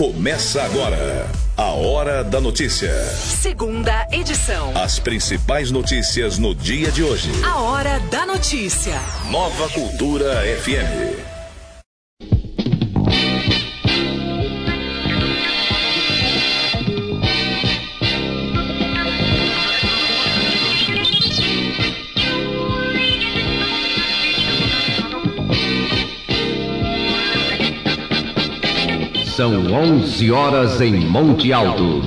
Começa agora a Hora da Notícia. Segunda edição. As principais notícias no dia de hoje. A Hora da Notícia. Nova Cultura FM. São 11 horas em Monte Alto.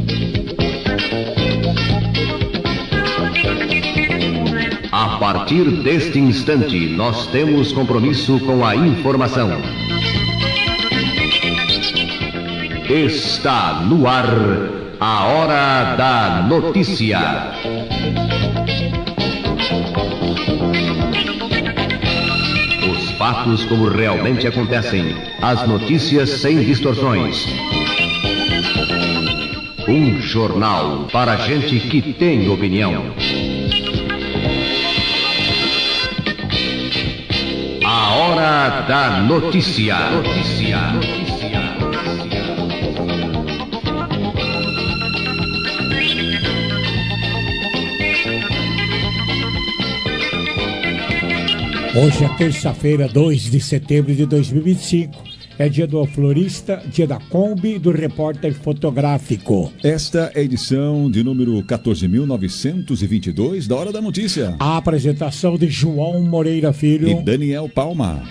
A partir deste instante, nós temos compromisso com a informação. Está no ar a Hora da Notícia. Fatos como realmente acontecem. As notícias sem distorções. Um jornal para gente que tem opinião. A Hora da Notícia. Hoje é terça-feira, 2 de setembro de 2025. É dia do florista, dia da Kombi, do repórter fotográfico. Esta é a edição de número 14.922 da Hora da Notícia. A apresentação de João Moreira Filho e Daniel Palma.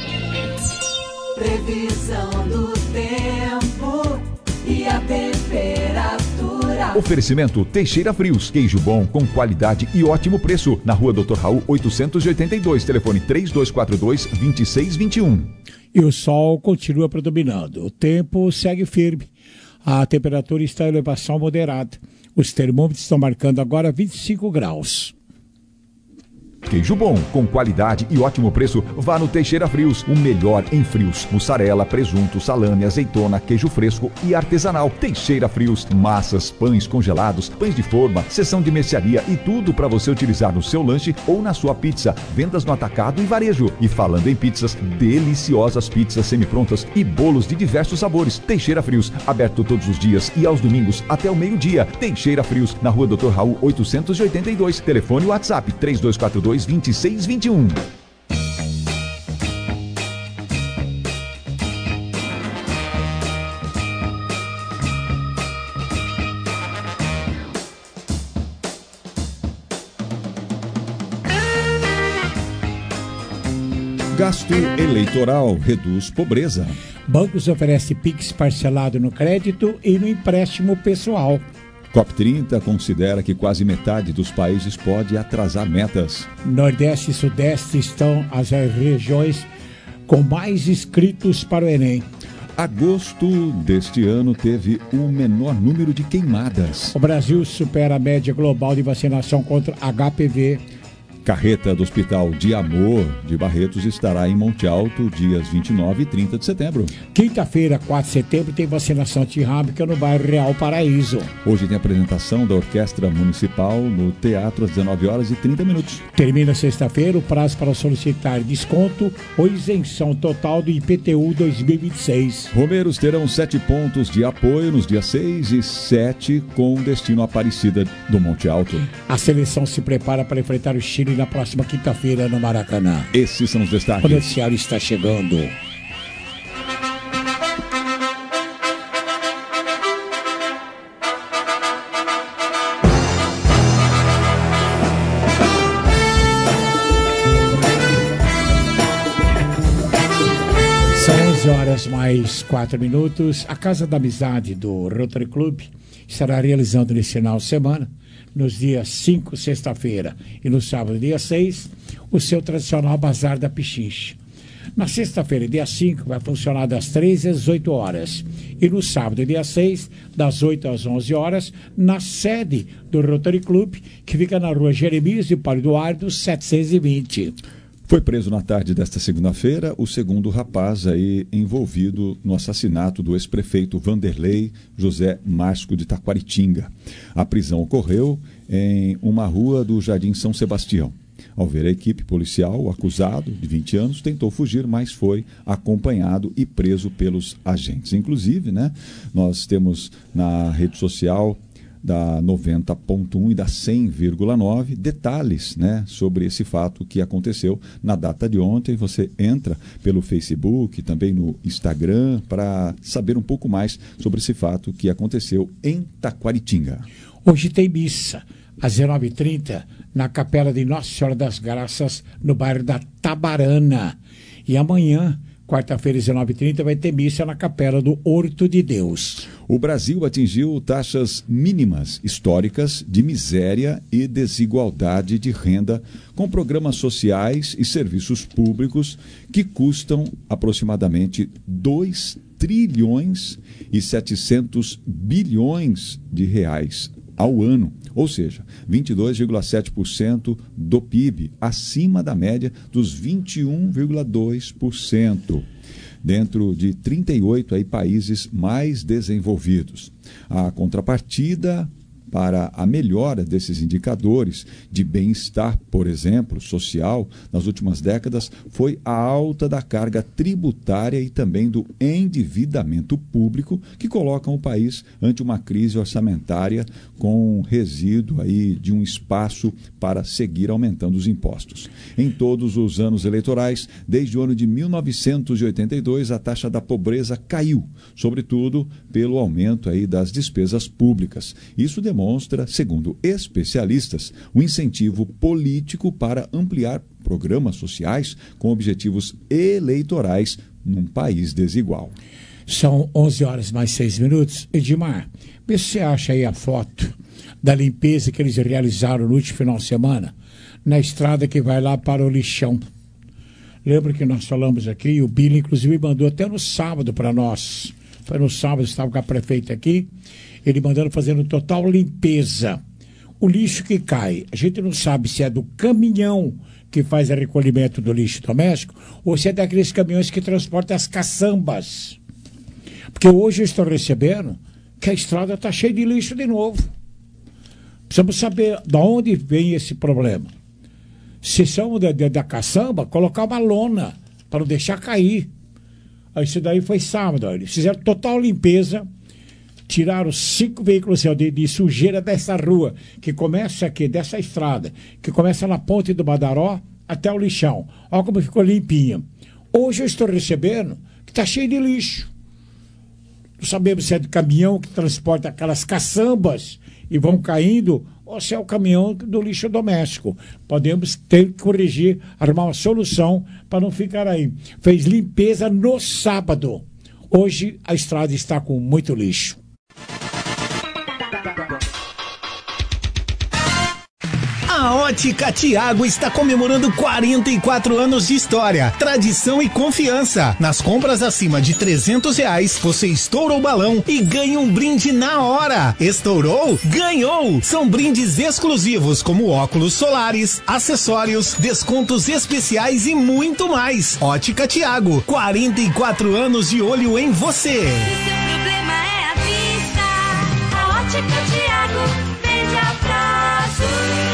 Previsão do tempo e a temperatura. Oferecimento Teixeira Frios, queijo bom com qualidade e ótimo preço. Na rua Dr. Raul 882, telefone 3242-2621. E o sol continua predominando. O tempo segue firme. A temperatura está em elevação moderada. Os termômetros estão marcando agora 25 graus. Queijo bom, com qualidade e ótimo preço, vá no Teixeira Frios, o melhor em frios. Mussarela, presunto, salame, azeitona, queijo fresco e artesanal. Teixeira Frios, massas, pães congelados, pães de forma, seção de mercearia e tudo para você utilizar no seu lanche ou na sua pizza. Vendas no atacado e varejo. E falando em pizzas, deliciosas pizzas semi-prontas e bolos de diversos sabores. Teixeira Frios, aberto todos os dias e aos domingos até o meio-dia. Teixeira Frios, na rua Dr. Raul 882, telefone WhatsApp 3242-2621. Gasto eleitoral reduz pobreza. Bancos oferecem Pix parcelado no crédito e no empréstimo pessoal. COP30 considera que quase metade dos países pode atrasar metas. Nordeste e Sudeste estão as regiões com mais inscritos para o Enem. Agosto deste ano teve o menor número de queimadas. O Brasil supera a média global de vacinação contra HPV. Carreta do Hospital de Amor de Barretos estará em Monte Alto dias 29 e 30 de setembro. Quinta-feira, 4 de setembro, tem vacinação antirrábica no bairro Real Paraíso. Hoje tem apresentação da Orquestra Municipal no Teatro às 19 horas e 30 minutos. Termina sexta-feira o prazo para solicitar desconto ou isenção total do IPTU 2026. Romeiros terão 7 pontos de apoio nos dias 6 e 7 com destino à Aparecida do Monte Alto. A seleção se prepara para enfrentar o Chile na próxima quinta-feira no Maracanã. Esses são os destaques. O noticiário está chegando. São 11 horas mais 4 minutos. A Casa da Amizade do Rotary Club estará realizando nesse final de semana, nos dias 5, sexta-feira, e no sábado, dia 6, o seu tradicional Bazar da Pichincha. Na sexta-feira, dia 5, vai funcionar das 13 às 18 horas. E no sábado, dia 6, das 8 às 11 horas, na sede do Rotary Club, que fica na rua Jeremias de Paulo Eduardo, 720. Foi preso na tarde desta segunda-feira o segundo rapaz aí envolvido no assassinato do ex-prefeito Vanderlei José Marsco de Taquaritinga. A prisão ocorreu em uma rua do Jardim São Sebastião. Ao ver a equipe policial, o acusado, de 20 anos, tentou fugir, mas foi acompanhado e preso pelos agentes. Inclusive, né, nós temos na rede social da 90.1 e da 100,9 detalhes, né, sobre esse fato que aconteceu na data de ontem. Você entra pelo Facebook, também no Instagram, para saber um pouco mais sobre esse fato que aconteceu em Taquaritinga. Hoje tem missa, às 19h30, na Capela de Nossa Senhora das Graças, no bairro da Tabarana. E amanhã, quarta-feira, às 19h30, vai ter missa na Capela do Horto de Deus. O Brasil atingiu taxas mínimas históricas de miséria e desigualdade de renda, com programas sociais e serviços públicos que custam aproximadamente 2 trilhões e 700 bilhões de reais ao ano, ou seja, 22,7% do PIB, acima da média dos 21,2%, dentro de 38 países mais desenvolvidos. A contrapartida para a melhora desses indicadores de bem-estar, por exemplo, social, nas últimas décadas, foi a alta da carga tributária e também do endividamento público, que colocam o país ante uma crise orçamentária com resíduo aí de um espaço para seguir aumentando os impostos. Em todos os anos eleitorais, desde o ano de 1982, a taxa da pobreza caiu, sobretudo pelo aumento aí das despesas públicas. Isso demonstra, segundo especialistas, um incentivo político para ampliar programas sociais com objetivos eleitorais num país desigual. São 11h mais 6 minutos. Edmar, vê se você acha aí a foto da limpeza que eles realizaram no último final de semana na estrada que vai lá para o Lixão. Lembra que nós falamos aqui, o Billy inclusive mandou até no sábado para nós. Foi no sábado, estava com a prefeita aqui, ele mandando fazendo total limpeza. O lixo que cai, a gente não sabe se é do caminhão que faz o recolhimento do lixo doméstico ou se é daqueles caminhões que transportam as caçambas. Porque hoje eu estou recebendo que a estrada está cheia de lixo de novo. Precisamos saber de onde vem esse problema. Se são da caçamba, colocar uma lona para não deixar cair. Isso daí foi sábado. Eles fizeram total limpeza, tiraram 5 veículos de sujeira dessa rua, que começa aqui, dessa estrada, que começa na ponte do Badaró até o Lixão. Olha como ficou limpinha. Hoje eu estou recebendo que está cheio de lixo. Não sabemos se é de caminhão que transporta aquelas caçambas e vão caindo, ou se é o caminhão do lixo doméstico. Podemos ter que corrigir, arrumar uma solução para não ficar aí. Fez limpeza no sábado. Hoje a estrada está com muito lixo. A Ótica Tiago está comemorando 44 anos de história, tradição e confiança. Nas compras acima de R$300, você estoura o balão e ganha um brinde na hora. Estourou? Ganhou! São brindes exclusivos como óculos solares, acessórios, descontos especiais e muito mais. Ótica Tiago, 44 anos de olho em você. Se seu problema é a vista, a Ótica Tiago vende a prazo.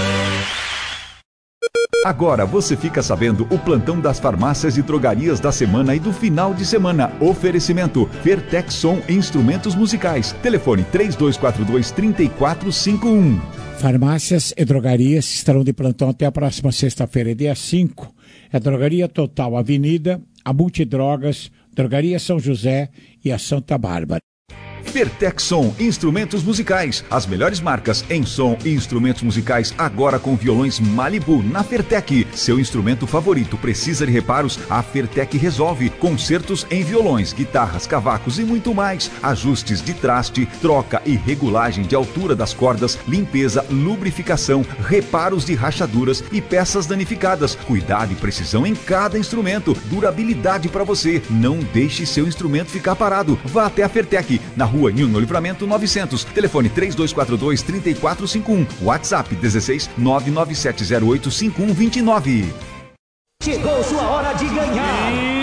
Agora você fica sabendo o plantão das farmácias e drogarias da semana e do final de semana. Oferecimento Vertexson Instrumentos Musicais. Telefone 3242-3451. Farmácias e drogarias estarão de plantão até a próxima sexta-feira, dia 5. É a Drogaria Total Avenida, a Multidrogas, Drogaria São José e a Santa Bárbara. Vertexson Instrumentos Musicais. As melhores marcas em som e instrumentos musicais agora com violões Malibu na Fertec. Seu instrumento favorito precisa de reparos? A Fertec resolve. Concertos em violões, guitarras, cavacos e muito mais. Ajustes de traste, troca e regulagem de altura das cordas, limpeza, lubrificação, reparos de rachaduras e peças danificadas. Cuidado e precisão em cada instrumento. Durabilidade para você. Não deixe seu instrumento ficar parado. Vá até a Fertec, na Rua Nilno Livramento 900, telefone 3242-3451, WhatsApp 16 997085129. Chegou sua hora de ganhar!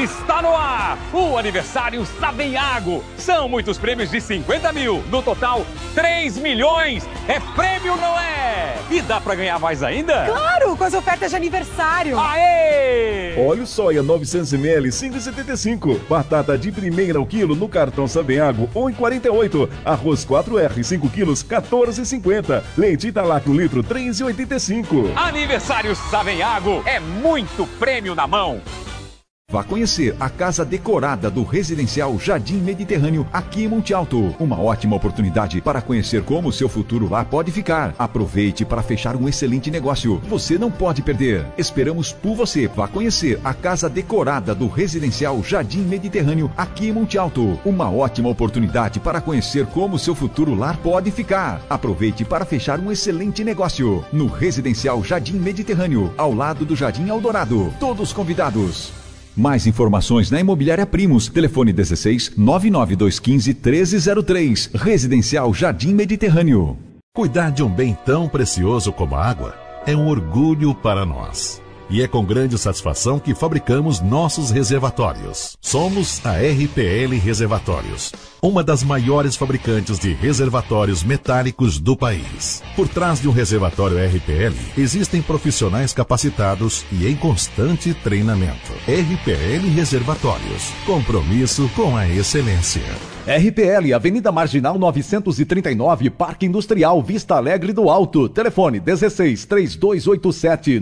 Está no ar o aniversário Savenhago. São muitos prêmios de 50 mil. No total, 3 milhões. É prêmio, não é? E dá pra ganhar mais ainda? Claro, com as ofertas de aniversário. Aê! Óleo soia 900ml, 5,75. Batata de primeira ao quilo no cartão Savenhago, 1,48. Arroz 4R, 5 quilos, 14,50. Leite Italac, 1 litro, 3,85. Aniversário Savenhago. É muito prêmio na mão. Vá conhecer a casa decorada do Residencial Jardim Mediterrâneo aqui em Monte Alto. Uma ótima oportunidade para conhecer como o seu futuro lá pode ficar. Aproveite para fechar um excelente negócio. Você não pode perder. Esperamos por você. Vá conhecer a casa decorada do Residencial Jardim Mediterrâneo aqui em Monte Alto. Uma ótima oportunidade para conhecer como o seu futuro lar pode ficar. Aproveite para fechar um excelente negócio. No Residencial Jardim Mediterrâneo, ao lado do Jardim Eldorado. Todos convidados. Mais informações na Imobiliária Primos. Telefone 16 99215 1303. Residencial Jardim Mediterrâneo. Cuidar de um bem tão precioso como a água é um orgulho para nós. E é com grande satisfação que fabricamos nossos reservatórios. Somos a RPL Reservatórios, uma das maiores fabricantes de reservatórios metálicos do país. Por trás de um reservatório RPL, existem profissionais capacitados e em constante treinamento. RPL Reservatórios, compromisso com a excelência. RPL, Avenida Marginal 939, Parque Industrial Vista Alegre do Alto. Telefone 16 3287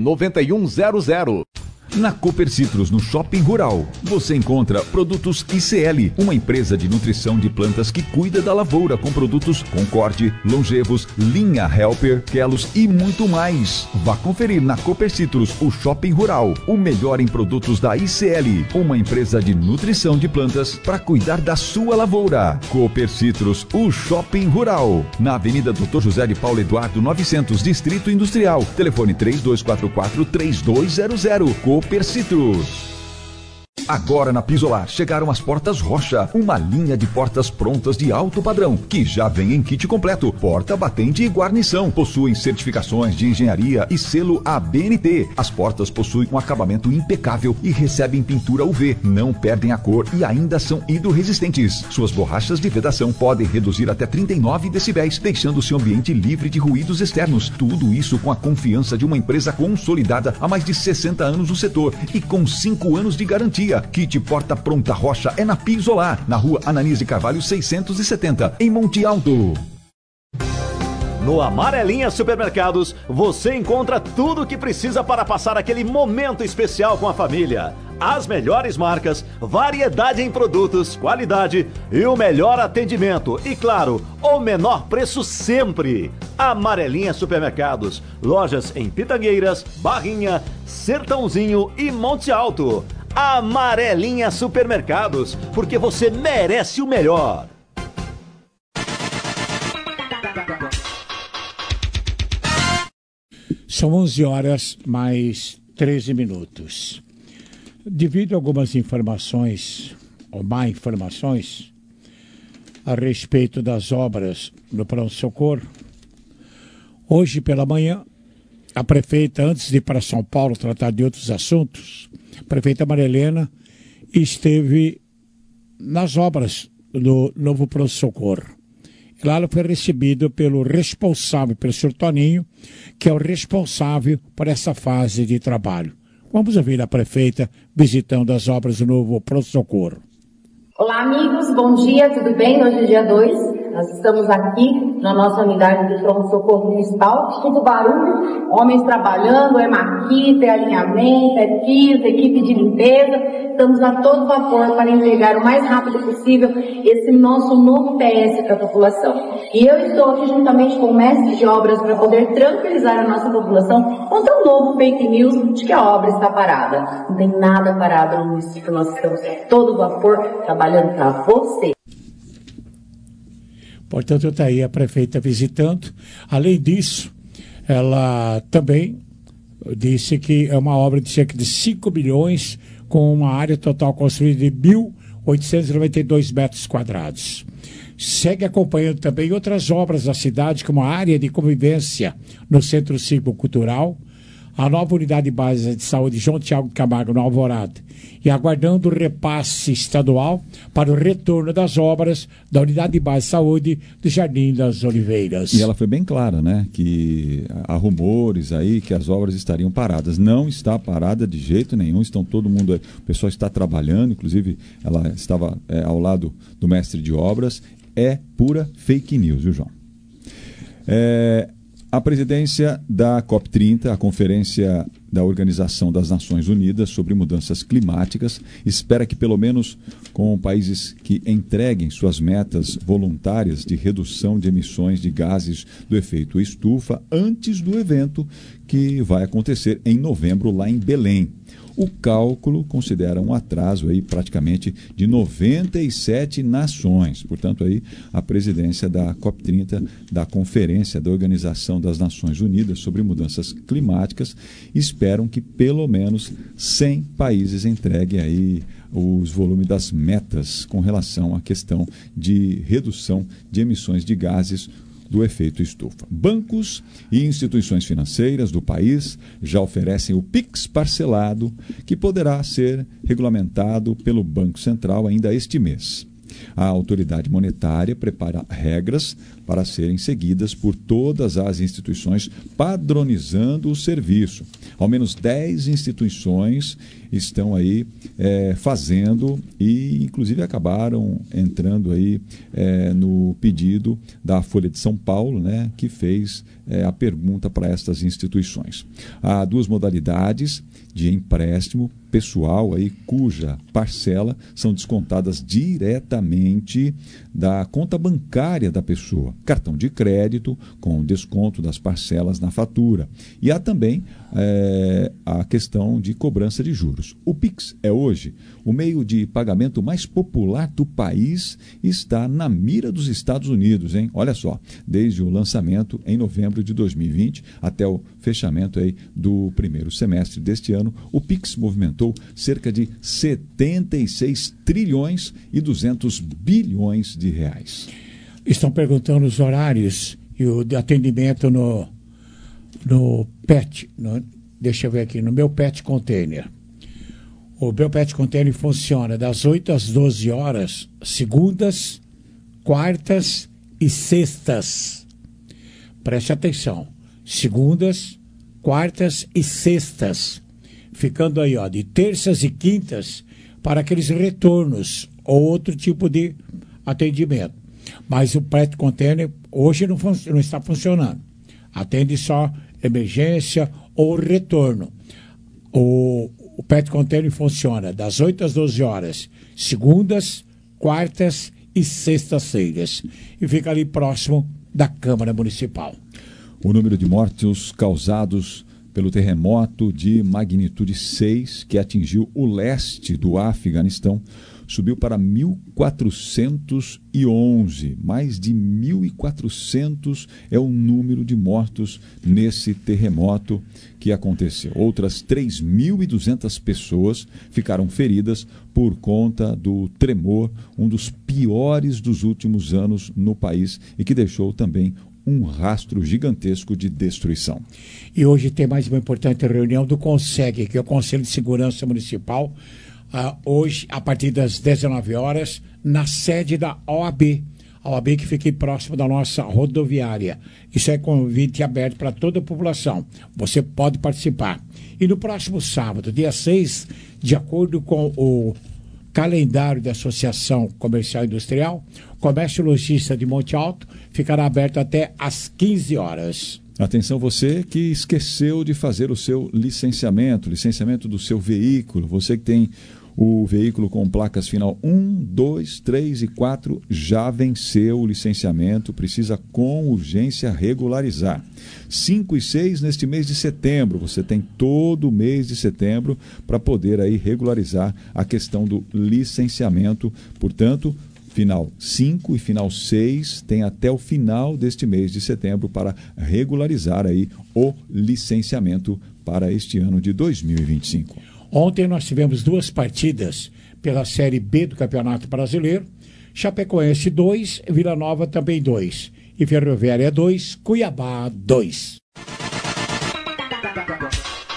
9100. Na Cooper Citrus, no Shopping Rural, você encontra produtos ICL, uma empresa de nutrição de plantas que cuida da lavoura com produtos Concorde, Longevos, Linha Helper, Kelos e muito mais. Vá conferir na Cooper Citrus, o Shopping Rural, o melhor em produtos da ICL, uma empresa de nutrição de plantas para cuidar da sua lavoura. Cooper Citrus, o Shopping Rural, na Avenida Dr. José de Paulo Eduardo 900, Distrito Industrial. Telefone 3244-3200. Cooper Citrus. Agora na Pisolar chegaram as portas Rocha, uma linha de portas prontas de alto padrão, que já vem em kit completo, porta, batente e guarnição. Possuem certificações de engenharia e selo ABNT. As portas possuem um acabamento impecável e recebem pintura UV, não perdem a cor e ainda são hidrorresistentes. Suas borrachas de vedação podem reduzir até 39 decibéis, deixando seu ambiente livre de ruídos externos. Tudo isso com a confiança de uma empresa consolidada há mais de 60 anos no setor e com 5 anos de garantia. Kit Porta Pronta Rocha é na Pisolar, na rua Ananias de Carvalho 670, em Monte Alto. No Amarelinha Supermercados, você encontra tudo o que precisa para passar aquele momento especial com a família. As melhores marcas, variedade em produtos, qualidade e o melhor atendimento. E claro, o menor preço sempre. Amarelinha Supermercados, lojas em Pitangueiras, Barrinha, Sertãozinho e Monte Alto. Amarelinha Supermercados, porque você merece o melhor. São 11 horas mais 13 minutos. Devido a algumas informações, ou má informações, a respeito das obras no pronto-socorro, hoje pela manhã, a prefeita, antes de ir para São Paulo tratar de outros assuntos, a prefeita Maria Helena esteve nas obras do novo pronto-socorro. Lá ela foi recebida pelo responsável, pelo senhor Toninho, que é o responsável por essa fase de trabalho. Vamos ouvir a prefeita visitando as obras do novo pronto-socorro. Olá, amigos, bom dia, tudo bem? Hoje é dia 2. Nós estamos aqui na nossa unidade de pronto-socorro municipal, muito barulho, homens trabalhando, é maquita, é alinhamento, é piso, equipe de limpeza. Estamos a todo vapor para entregar o mais rápido possível esse nosso novo PS para a população. E eu estou aqui juntamente com o mestre de obras para poder tranquilizar a nossa população contra o novo fake news de que a obra está parada. Não tem nada parado no município, nós estamos a todo vapor trabalhando para você. Portanto, está aí a prefeita visitando. Além disso, ela também disse que é uma obra de cerca de 5 milhões, com uma área total construída de 1.892 metros quadrados. Segue acompanhando também outras obras da cidade, como a área de convivência no Centro Cívico Cultural, a nova unidade básica de saúde João Tiago Camargo, no Alvorada, e aguardando o repasse estadual para o retorno das obras da unidade básica de saúde do Jardim das Oliveiras. E ela foi bem clara, né, que há rumores aí que as obras estariam paradas. Não está parada de jeito nenhum, o pessoal está trabalhando, inclusive ela estava ao lado do mestre de obras. É pura fake news, viu, João? A presidência da COP30, a Conferência da Organização das Nações Unidas sobre Mudanças Climáticas, espera que pelo menos com países que entreguem suas metas voluntárias de redução de emissões de gases do efeito estufa antes do evento que vai acontecer em novembro lá em Belém. O cálculo considera um atraso aí praticamente de 97 nações. Portanto, aí a presidência da COP30, da Conferência da Organização das Nações Unidas sobre Mudanças Climáticas, esperam que pelo menos 100 países entreguem aí os volumes das metas com relação à questão de redução de emissões de gases do efeito estufa. Bancos e instituições financeiras do país já oferecem o PIX parcelado, que poderá ser regulamentado pelo Banco Central ainda este mês. A autoridade monetária prepara regras para serem seguidas por todas as instituições, padronizando o serviço. Ao menos 10 instituições estão aí fazendo e, inclusive, acabaram entrando aí no pedido da Folha de São Paulo, né, que fez a pergunta para estas instituições. Há duas modalidades de empréstimo pessoal aí, cuja parcela são descontadas diretamente da conta bancária da pessoa. Cartão de crédito com desconto das parcelas na fatura. E há também a questão de cobrança de juros. O PIX é hoje o meio de pagamento mais popular do país e está na mira dos Estados Unidos, hein? Olha só, desde o lançamento em novembro de 2020 até o fechamento aí do primeiro semestre deste ano, o PIX movimentou cerca de 76 trilhões e 200 bilhões de reais. Estão perguntando os horários e o atendimento no PET, deixa eu ver aqui, no meu PET Container. O meu PET Container funciona das 8 às 12 horas, segundas, quartas e sextas. Preste atenção, segundas, quartas e sextas. Ficando aí, de terças e quintas para aqueles retornos ou outro tipo de atendimento. Mas o PET Container hoje não está funcionando. Atende só emergência ou retorno. O PET Container funciona das 8 às 12 horas, segundas, quartas e sextas-feiras. E fica ali próximo da Câmara Municipal. O número de mortos causados pelo terremoto de magnitude 6 que atingiu o leste do Afeganistão subiu para 1.411. Mais de 1.400 é o número de mortos nesse terremoto que aconteceu. Outras 3.200 pessoas ficaram feridas por conta do tremor, um dos piores dos últimos anos no país e que deixou também um rastro gigantesco de destruição. E hoje tem mais uma importante reunião do CONSEG, que é o Conselho de Segurança Municipal, hoje, a partir das 19 horas, na sede da OAB. A OAB que fica próximo da nossa rodoviária. Isso é convite aberto para toda a população. Você pode participar. E no próximo sábado, dia 6, de acordo com o calendário da Associação Comercial e Industrial, o Comércio Logista de Monte Alto ficará aberto até às 15 horas. Atenção você que esqueceu de fazer o seu licenciamento do seu veículo. Você que tem o veículo com placas final 1, 2, 3 e 4 já venceu o licenciamento, precisa com urgência regularizar. 5 e 6 neste mês de setembro, você tem todo o mês de setembro para poder aí regularizar a questão do licenciamento. Portanto, final 5 e final 6 tem até o final deste mês de setembro para regularizar aí o licenciamento para este ano de 2025. Ontem nós tivemos duas partidas pela Série B do Campeonato Brasileiro. Chapecoense 2, Vila Nova também 2. E Ferroviária 2, Cuiabá 2.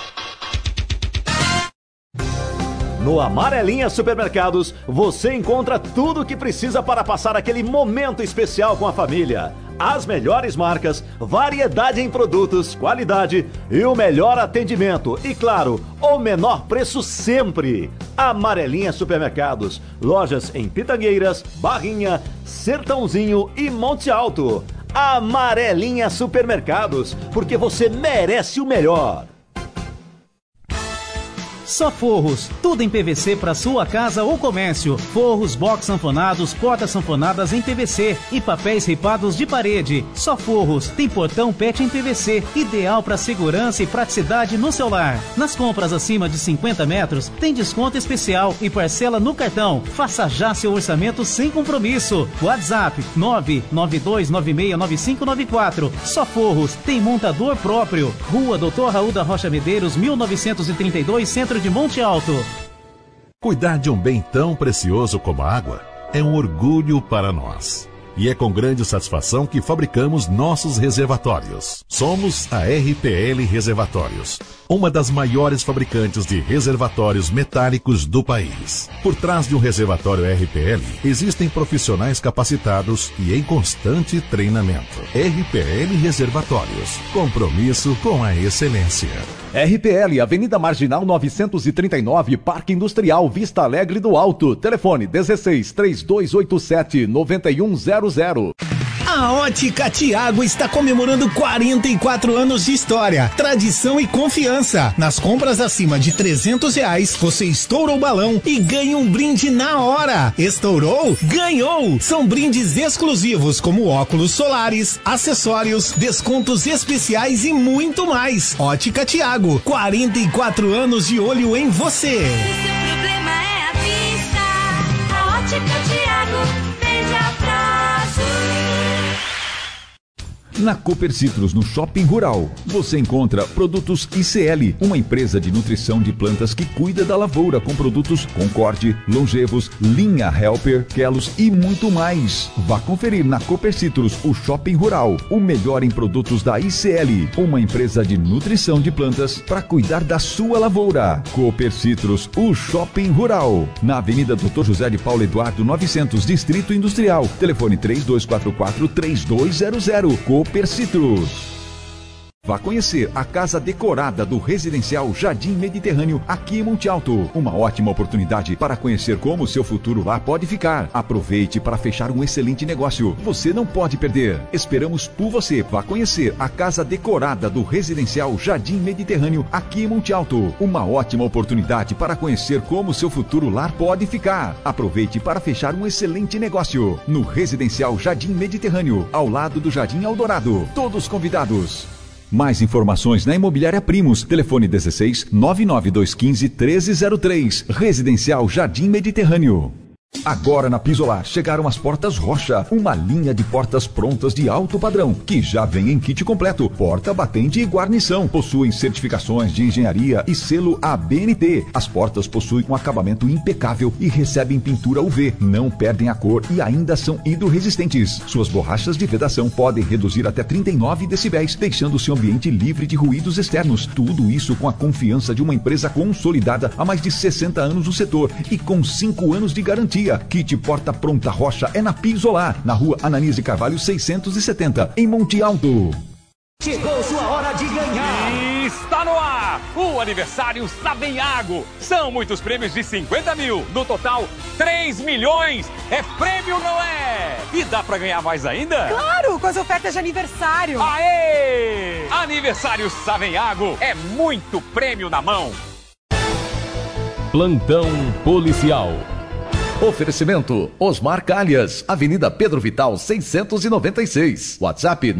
No Amarelinha Supermercados, você encontra tudo o que precisa para passar aquele momento especial com a família. As melhores marcas, variedade em produtos, qualidade e o melhor atendimento. E claro, o menor preço sempre. Amarelinha Supermercados. Lojas em Pitangueiras, Barrinha, Sertãozinho e Monte Alto. Amarelinha Supermercados, porque você merece o melhor. Só Forros, tudo em PVC para sua casa ou comércio. Forros, box sanfonados, portas sanfonadas em PVC e papéis ripados de parede. Só Forros, tem portão PET em PVC, ideal para segurança e praticidade no seu lar. Nas compras acima de 50 metros, tem desconto especial e parcela no cartão. Faça já seu orçamento sem compromisso. WhatsApp 992969594. Só Forros, tem montador próprio. Rua Doutor Raul da Rocha Medeiros, 1932, Centro de Monte Alto. Cuidar de um bem tão precioso como a água é um orgulho para nós. E é com grande satisfação que fabricamos nossos reservatórios. Somos a RPL Reservatórios, uma das maiores fabricantes de reservatórios metálicos do país. Por trás de um reservatório RPL, existem profissionais capacitados e em constante treinamento. RPL Reservatórios, compromisso com a excelência. RPL, Avenida Marginal 939, Parque Industrial, Vista Alegre do Alto. Telefone 16-3287-9100. A Ótica Tiago está comemorando 44 anos de história, tradição e confiança. Nas compras acima de R$300, você estoura o balão e ganha um brinde na hora. Estourou? Ganhou! São brindes exclusivos como óculos solares, acessórios, descontos especiais e muito mais. Ótica Tiago, 44 anos de olho em você. Se o problema é a vista, a Ótica Tiago vende a prazo. Na Cooper Citrus, no Shopping Rural, você encontra produtos ICL, uma empresa de nutrição de plantas que cuida da lavoura com produtos Concorde, Longevos, Linha Helper, Kelos e muito mais. Vá conferir na Cooper Citrus, o Shopping Rural, o melhor em produtos da ICL, uma empresa de nutrição de plantas para cuidar da sua lavoura. Cooper Citrus, o Shopping Rural, na Avenida Dr. José de Paulo Eduardo 900, Distrito Industrial. Telefone 3244-3200. Cooper Citrus. Vá conhecer a casa decorada do Residencial Jardim Mediterrâneo aqui em Monte Alto. Uma ótima oportunidade para conhecer como o seu futuro lá pode ficar. Aproveite para fechar um excelente negócio. Você não pode perder. Esperamos por você. Vá conhecer a casa decorada do Residencial Jardim Mediterrâneo aqui em Monte Alto. Uma ótima oportunidade para conhecer como o seu futuro lar pode ficar. Aproveite para fechar um excelente negócio. No Residencial Jardim Mediterrâneo, ao lado do Jardim Eldorado. Todos convidados. Mais informações na Imobiliária Primos. Telefone 16 99215 1303. Residencial Jardim Mediterrâneo. Agora na Pisolar chegaram as portas Rocha, uma linha de portas prontas de alto padrão, que já vem em kit completo, porta, batente e guarnição. Possuem certificações de engenharia e selo ABNT. As portas possuem um acabamento impecável e recebem pintura UV, não perdem a cor e ainda são hidrorresistentes. Suas borrachas de vedação podem reduzir até 39 decibéis, deixando seu ambiente livre de ruídos externos. Tudo isso com a confiança de uma empresa consolidada há mais de 60 anos no setor e com 5 anos de garantia. Kit Porta Pronta Rocha é na Pisolar, na Rua Ananise Carvalho 670, em Monte Alto. Chegou sua hora de ganhar! E está no ar o aniversário Savenhago. São muitos prêmios de 50 mil. No total, 3 milhões. É prêmio, não é? E dá pra ganhar mais ainda? Claro, com as ofertas de aniversário. Aê! Aniversário Savenhago é muito prêmio na mão. Plantão Policial. Oferecimento Osmar Calhas, Avenida Pedro Vital 696, WhatsApp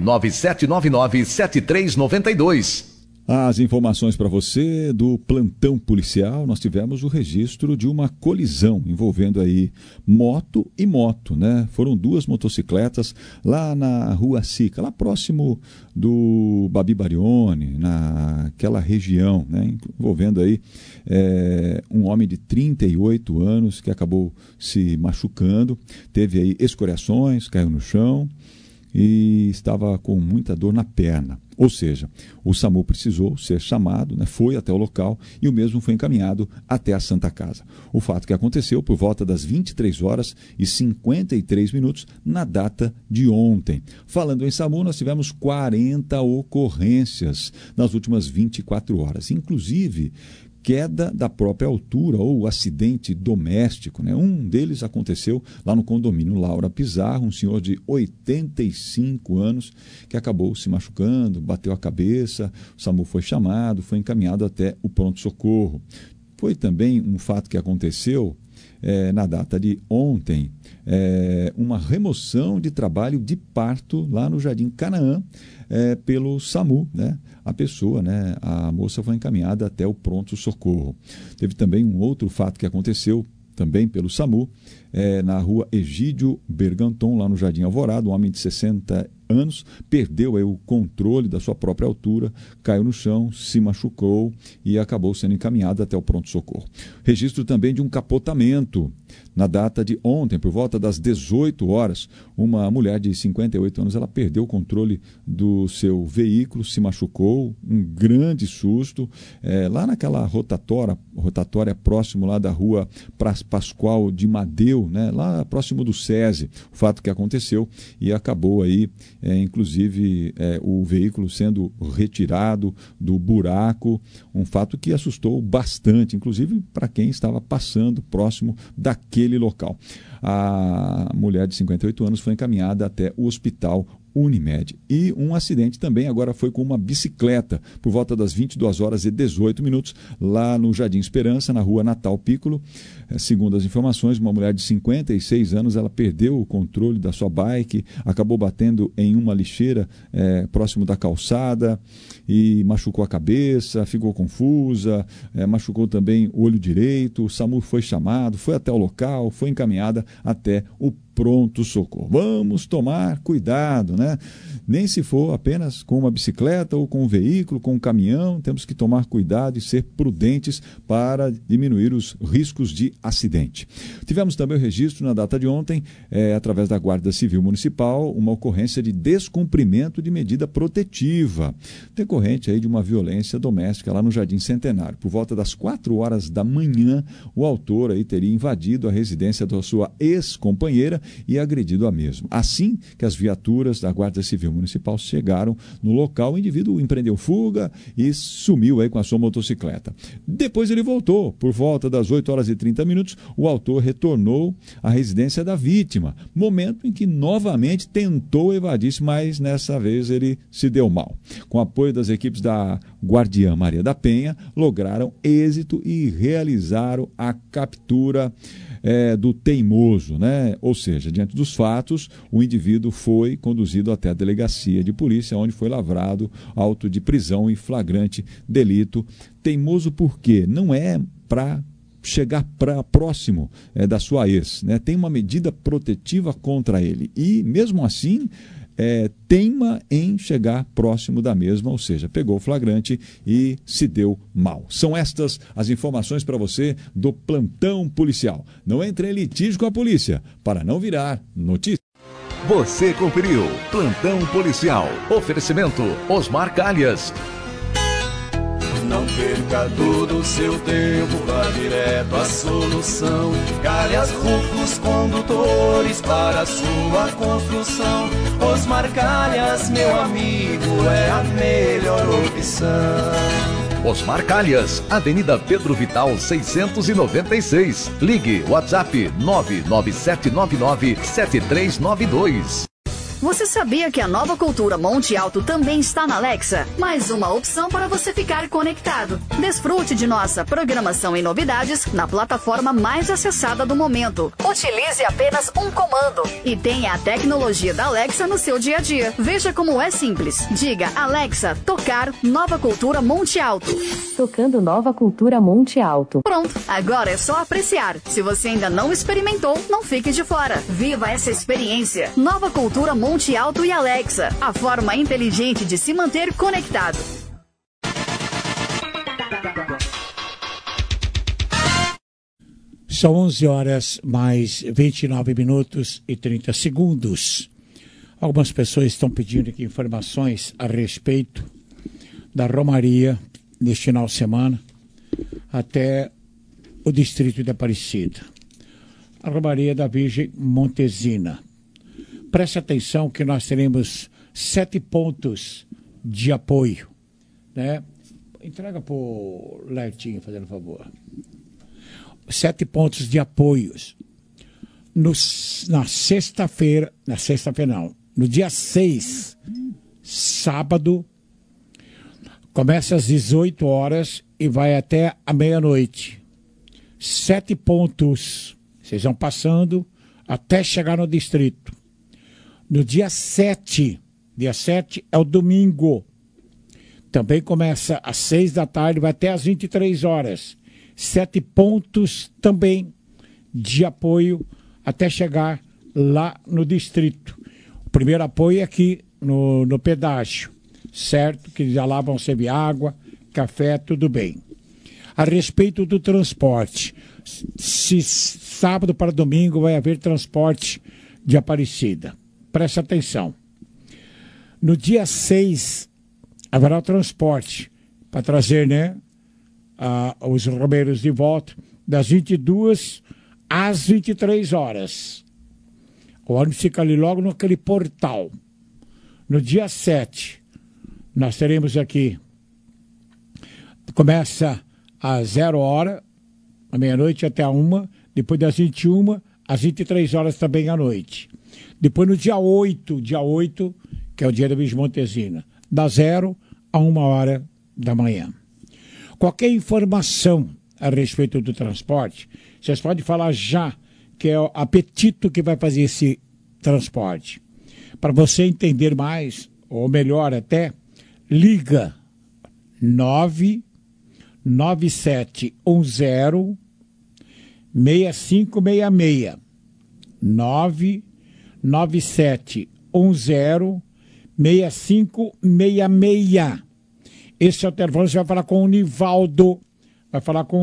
997997392. As informações para você do plantão policial, nós tivemos o registro de uma colisão envolvendo aí moto e moto, né? Foram duas motocicletas lá na Rua Sica, lá próximo do Babi Barione, naquela região, né? Envolvendo aí um homem de 38 anos que acabou se machucando, teve aí escoriações, caiu no chão e estava com muita dor na perna. Ou seja, o SAMU precisou ser chamado, né, foi até o local e o mesmo foi encaminhado até a Santa Casa. O fato que aconteceu por volta das 23h53 na data de ontem. Falando em SAMU, nós tivemos 40 ocorrências nas últimas 24 horas, inclusive queda da própria altura ou acidente doméstico, né? Um deles aconteceu lá no condomínio Laura Pizarro, um senhor de 85 anos que acabou se machucando, bateu a cabeça, o SAMU foi chamado, foi encaminhado até o pronto-socorro. Foi também um fato que aconteceu na data de ontem, uma remoção de trabalho de parto lá no Jardim Canaã pelo SAMU, né? A pessoa, né, a moça foi encaminhada até o pronto-socorro. Teve também um outro fato que aconteceu também pelo SAMU, na rua Egídio Berganton, lá no Jardim Alvorada, um homem de 60 anos, perdeu o controle da sua própria altura, caiu no chão, se machucou e acabou sendo encaminhado até o pronto-socorro. Registro também de um capotamento. Na data de ontem, por volta das 18 horas, uma mulher de 58 anos, ela perdeu o controle do seu veículo, se machucou, um grande susto, lá naquela rotatória próximo lá da rua Pascoal de Madeu, né, lá próximo do SESI, o fato que aconteceu e acabou aí, inclusive, o veículo sendo retirado do buraco, um fato que assustou bastante, inclusive para quem estava passando próximo daquele local. A mulher de 58 anos foi encaminhada até o hospital Unimed. E um acidente também agora foi com uma bicicleta, por volta das 22h18, lá no Jardim Esperança, na rua Natal Piccolo. Segundo as informações, uma mulher de 56 anos, ela perdeu o controle da sua bike, acabou batendo em uma lixeira próximo da calçada e machucou a cabeça, ficou confusa, machucou também o olho direito. O SAMU foi chamado, foi até o local, foi encaminhada até o pronto-socorro. Vamos tomar cuidado, né? Nem se for apenas com uma bicicleta ou com um veículo, com um caminhão, temos que tomar cuidado e ser prudentes para diminuir os riscos de acidente. Tivemos também o registro na data de ontem, através da Guarda Civil Municipal, uma ocorrência de descumprimento de medida protetiva, decorrente aí de uma violência doméstica lá no Jardim Centenário. Por volta das 4h da manhã, o autor aí teria invadido a residência da sua ex-companheira e agredido a mesma. Assim que as viaturas da Guarda Civil Municipal chegaram no local, o indivíduo empreendeu fuga e sumiu aí com a sua motocicleta. Depois ele voltou. Por volta das 8h30, o autor retornou à residência da vítima, momento em que novamente tentou evadir-se, mas nessa vez ele se deu mal. Com apoio das equipes da Guardiã Maria da Penha, lograram êxito e realizaram a captura do teimoso, né? Ou seja, diante dos fatos, o indivíduo foi conduzido até a delegacia de polícia, onde foi lavrado auto de prisão em flagrante delito. Teimoso por quê? Não é para chegar próximo da sua ex, né? Tem uma medida protetiva contra ele e, mesmo assim, teima em chegar próximo da mesma, ou seja, pegou o flagrante e se deu mal. São estas as informações para você do plantão policial. Não entre em litígio com a polícia, para não virar notícia. Você conferiu Plantão Policial. Oferecimento Osmar Calhas. Não perca todo o seu tempo, vá direto à solução. Calhas Rufos Condutores para a sua construção. Osmar Calhas, meu amigo, é a melhor opção. Osmar Calhas, Avenida Pedro Vital 696. Ligue WhatsApp 997997392. Você sabia que a Nova Cultura Monte Alto também está na Alexa? Mais uma opção para você ficar conectado. Desfrute de nossa programação e novidades na plataforma mais acessada do momento. Utilize apenas um comando e tenha a tecnologia da Alexa no seu dia a dia. Veja como é simples. Diga, Alexa, tocar Nova Cultura Monte Alto. Tocando Nova Cultura Monte Alto. Pronto, agora é só apreciar. Se você ainda não experimentou, não fique de fora. Viva essa experiência. Nova Cultura Monte Alto e Alexa, a forma inteligente de se manter conectado. São 11h mais 29 minutos e 30 segundos. Algumas pessoas estão pedindo aqui informações a respeito da Romaria neste final de semana até o distrito de Aparecida. A Romaria da Virgem Montezina. Preste atenção que nós teremos 7 pontos de apoio, né? Entrega para o Lertinho, fazendo favor. 7 pontos de apoios. Na sexta-feira não, no dia 6, sábado, começa às 18 horas e vai até a meia-noite. 7 pontos. Vocês vão passando até chegar no distrito. No dia 7 é o domingo. Também começa às 6 da tarde, vai até às 23 horas. 7 pontos também de apoio até chegar lá no distrito. O primeiro apoio é aqui no pedágio, certo? Que já lá vão servir água, café, tudo bem. A respeito do transporte, se sábado para domingo vai haver transporte de Aparecida. Preste atenção. No dia 6 haverá o transporte para trazer, né, os romeiros de volta das 22 às 23 horas. O ônibus fica ali logo naquele portal. No dia 7, nós teremos aqui, começa às 0 hora, à meia-noite até a 1, depois das 21 às 23 horas também à noite. Depois no dia 8, que é o dia da Virgem Montezina, da 0 a 1 hora da manhã. Qualquer informação a respeito do transporte, vocês podem falar já, que é o Apetito que vai fazer esse transporte. Para você entender mais, ou melhor até, liga 99710 6566. 99710 6566. Esse é o telefone, você vai falar com o Nivaldo. É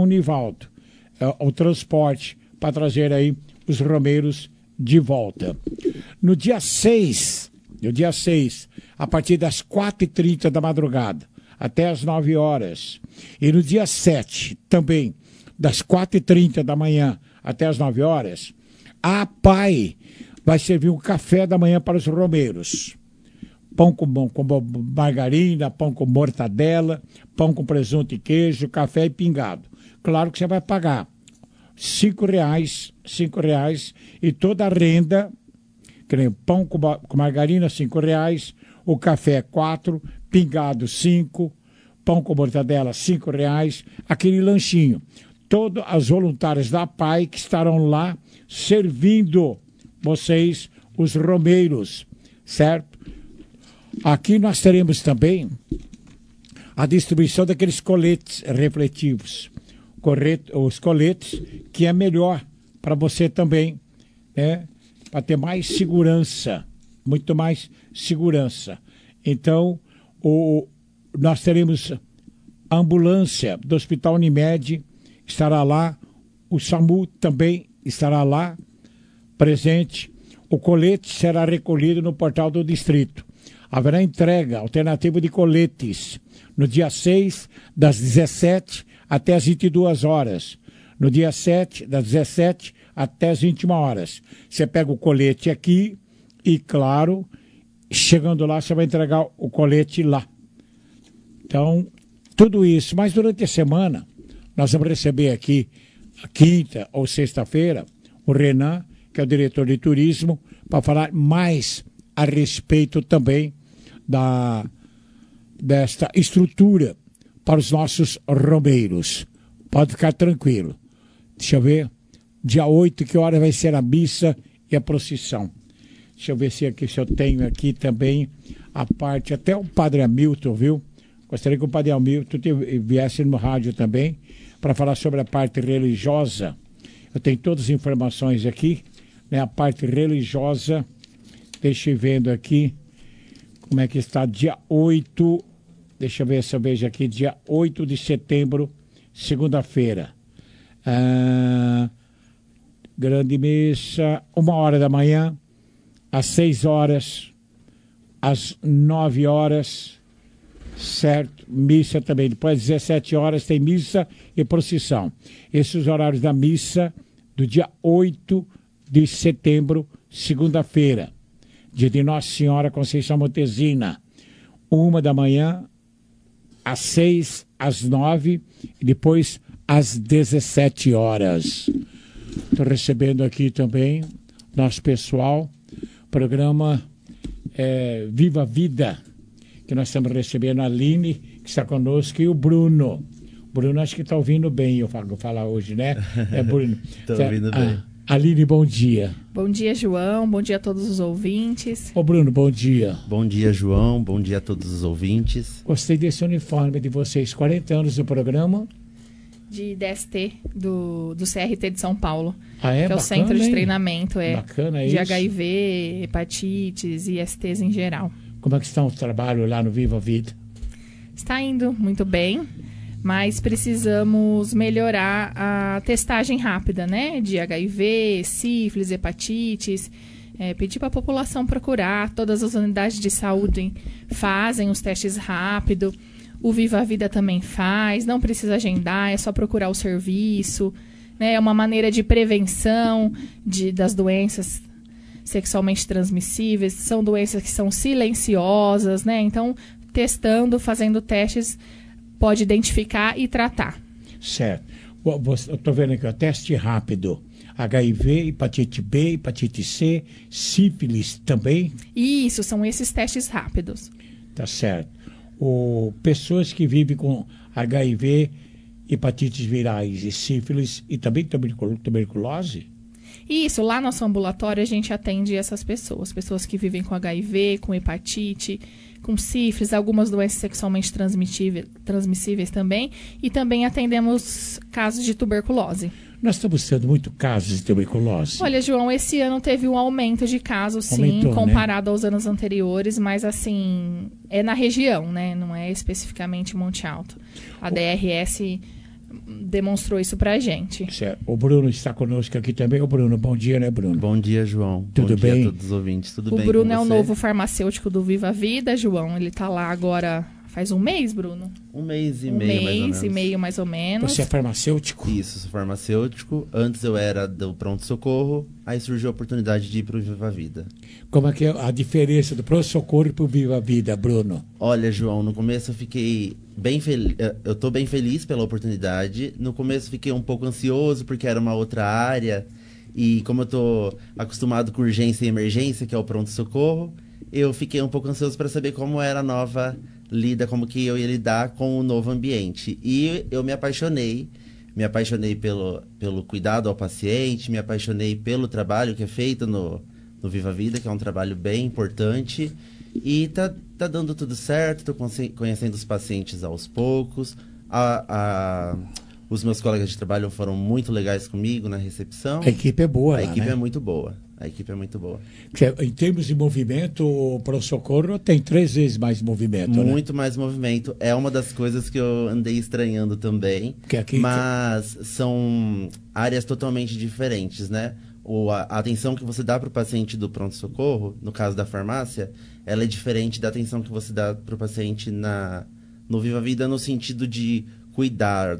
o transporte para trazer aí os romeiros de volta. No dia 6, a partir das 4h30 da madrugada até as 9 horas. E no dia 7, também, das 4h30 da manhã até as 9 horas, a PAI vai servir um café da manhã para os romeiros. Pão com margarina, pão com mortadela, pão com presunto e queijo, café e pingado. Claro que você vai pagar R$5 e toda a renda, que nem pão com margarina, R$5, o café 4, pingado 5, pão com mortadela R$5, aquele lanchinho. Todas as voluntárias da PAI que estarão lá servindo vocês, os romeiros, certo? Aqui nós teremos também a distribuição daqueles coletes refletivos, os coletes que é melhor para você também, né? Para ter mais segurança, muito mais segurança. Então, nós teremos a ambulância do Hospital Unimed, estará lá, o SAMU também estará lá, presente. O colete será recolhido no portal do distrito. Haverá entrega alternativa de coletes no dia 6, das 17 até as 22 horas. No dia 7, das 17 até as 21 horas. Você pega o colete aqui e, claro, chegando lá, você vai entregar o colete lá. Então, tudo isso. Mas durante a semana, nós vamos receber aqui, a quinta ou sexta-feira, o Renan, que é o diretor de turismo, para falar mais a respeito também desta estrutura para os nossos romeiros. Pode ficar tranquilo. Deixa eu ver. Dia 8, que hora vai ser a missa e a procissão. Deixa eu ver se eu tenho aqui também a parte, até o Padre Hamilton, viu? Gostaria que o Padre Hamilton viesse no rádio também para falar sobre a parte religiosa. Eu tenho todas as informações aqui, né? A parte religiosa, deixa eu vendo aqui como é que está, dia 8, deixa eu ver se eu vejo aqui, dia 8 de setembro, segunda-feira. Grande missa, 1 hora da manhã, às 6 horas, às 9 horas, certo? Missa também. Depois, às 17 horas, tem missa e procissão. Esses os horários da missa do dia 8 de setembro, segunda-feira. Dia de Nossa Senhora Conceição Montesina. 1 da manhã, às 6, às 9 e depois às 17 horas. Estou recebendo aqui também nosso pessoal, programa Viva a Vida, que nós estamos recebendo a Aline, que está conosco, e o Bruno. Bruno, acho que está ouvindo bem eu falar hoje, né? Bruno. Estou ouvindo bem. Aline, bom dia. Bom dia, João. Bom dia a todos os ouvintes. Ô, Bruno, bom dia. Bom dia, João. Bom dia a todos os ouvintes. Gostei desse uniforme de vocês. 40 anos do programa. De DST, do CRT de São Paulo. Ah, é? Que é o Bacana, Centro de hein? Treinamento Bacana de isso. HIV, hepatites e ISTs em geral. Como é que está o trabalho lá no Viva a Vida? Está indo muito bem, mas precisamos melhorar a testagem rápida, né? De HIV, sífilis, hepatites. Pedir para a população procurar. Todas as unidades de saúde fazem os testes rápido. O Viva a Vida também faz. Não precisa agendar, é só procurar o serviço. Né? É uma maneira de prevenção das doenças sexualmente transmissíveis. São doenças que são silenciosas, né? Então, testando, fazendo testes, pode identificar e tratar. Certo. Eu estou vendo aqui, ó, teste rápido. HIV, hepatite B, hepatite C, sífilis também? Isso, são esses testes rápidos. Tá certo. Pessoas que vivem com HIV, hepatites virais e sífilis e também tuberculose? Isso, lá no nosso ambulatório a gente atende essas pessoas que vivem com HIV, com hepatite, com sífilis, algumas doenças sexualmente transmissíveis também, e também atendemos casos de tuberculose. Nós estamos tendo muito casos de tuberculose. Olha, João, esse ano teve um aumento de casos, sim, Aumentou, comparado aos anos anteriores, mas assim, é na região, né? Não é especificamente Monte Alto. A DRS demonstrou isso pra gente. Certo. O Bruno está conosco aqui também. O Bruno, bom dia, né, Bruno? Bom dia, João. Tudo bom bem? dia a todos os ouvintes. Tudo bem O Bruno com é o você? novo farmacêutico do Viva a Vida, João. Ele tá lá agora faz um mês, Bruno? Um mês e meio, mais ou menos. Mais ou menos. Você é farmacêutico? Isso, sou farmacêutico. Antes eu era do pronto-socorro, aí surgiu a oportunidade de ir pro Viva a Vida. Como é que é a diferença do pronto-socorro pro Viva a Vida, Bruno? Olha, João, no começo eu fiquei bem feliz. Eu tô bem feliz pela oportunidade. No começo fiquei um pouco ansioso porque era uma outra área. E como eu tô acostumado com urgência e emergência, que é o pronto-socorro, eu fiquei um pouco ansioso para saber como era a nova lida, como que eu ia lidar com o novo ambiente. E eu me apaixonei pelo cuidado ao paciente, me apaixonei pelo trabalho que é feito no Viva a Vida, que é um trabalho bem importante. E tá dando tudo certo, tô conhecendo os pacientes aos poucos. Os meus colegas de trabalho foram muito legais comigo na recepção. A equipe é boa, A equipe né? é muito boa. A equipe é muito boa. Em termos de movimento, o pronto-socorro tem 3 vezes mais movimento, Muito mais movimento. É uma das coisas que eu andei estranhando também. Mas são áreas totalmente diferentes, né? A atenção que você dá para o paciente do pronto-socorro, no caso da farmácia, ela é diferente da atenção que você dá para o paciente no Viva a Vida, no sentido de cuidar.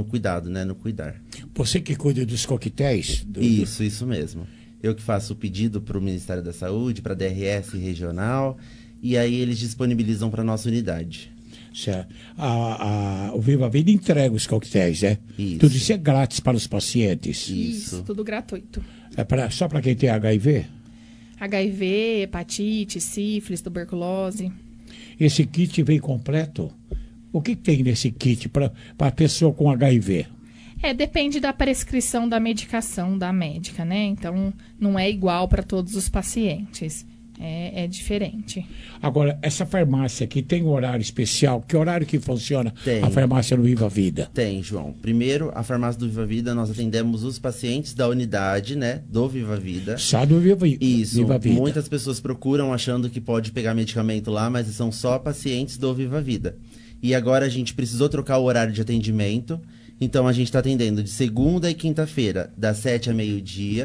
Você que cuida dos coquetéis? Isso mesmo. Eu que faço o pedido para o Ministério da Saúde, para a DRS regional, e aí eles disponibilizam para a nossa unidade. Certo. O Viva a Vida entrega os coquetéis, é? Isso. Tudo isso é grátis para os pacientes? Isso, tudo gratuito. Só para quem tem HIV? HIV, hepatite, sífilis, tuberculose. Esse kit vem completo? O que tem nesse kit para a pessoa com HIV? Depende da prescrição da medicação da médica, né? Então, não é igual para todos os pacientes. É diferente. Agora, essa farmácia aqui tem um horário especial? Que horário que funciona Tem. a farmácia no Viva a Vida? Tem, João. Primeiro, a farmácia do Viva a Vida, nós atendemos os pacientes da unidade, né? Do Viva a Vida. Só do Viva a Vida. Isso. Viva a Vida. Muitas pessoas procuram achando que pode pegar medicamento lá, mas são só pacientes do Viva a Vida. E agora a gente precisou trocar o horário de atendimento. Então, a gente está atendendo de segunda e quinta-feira, das 7 a meio-dia,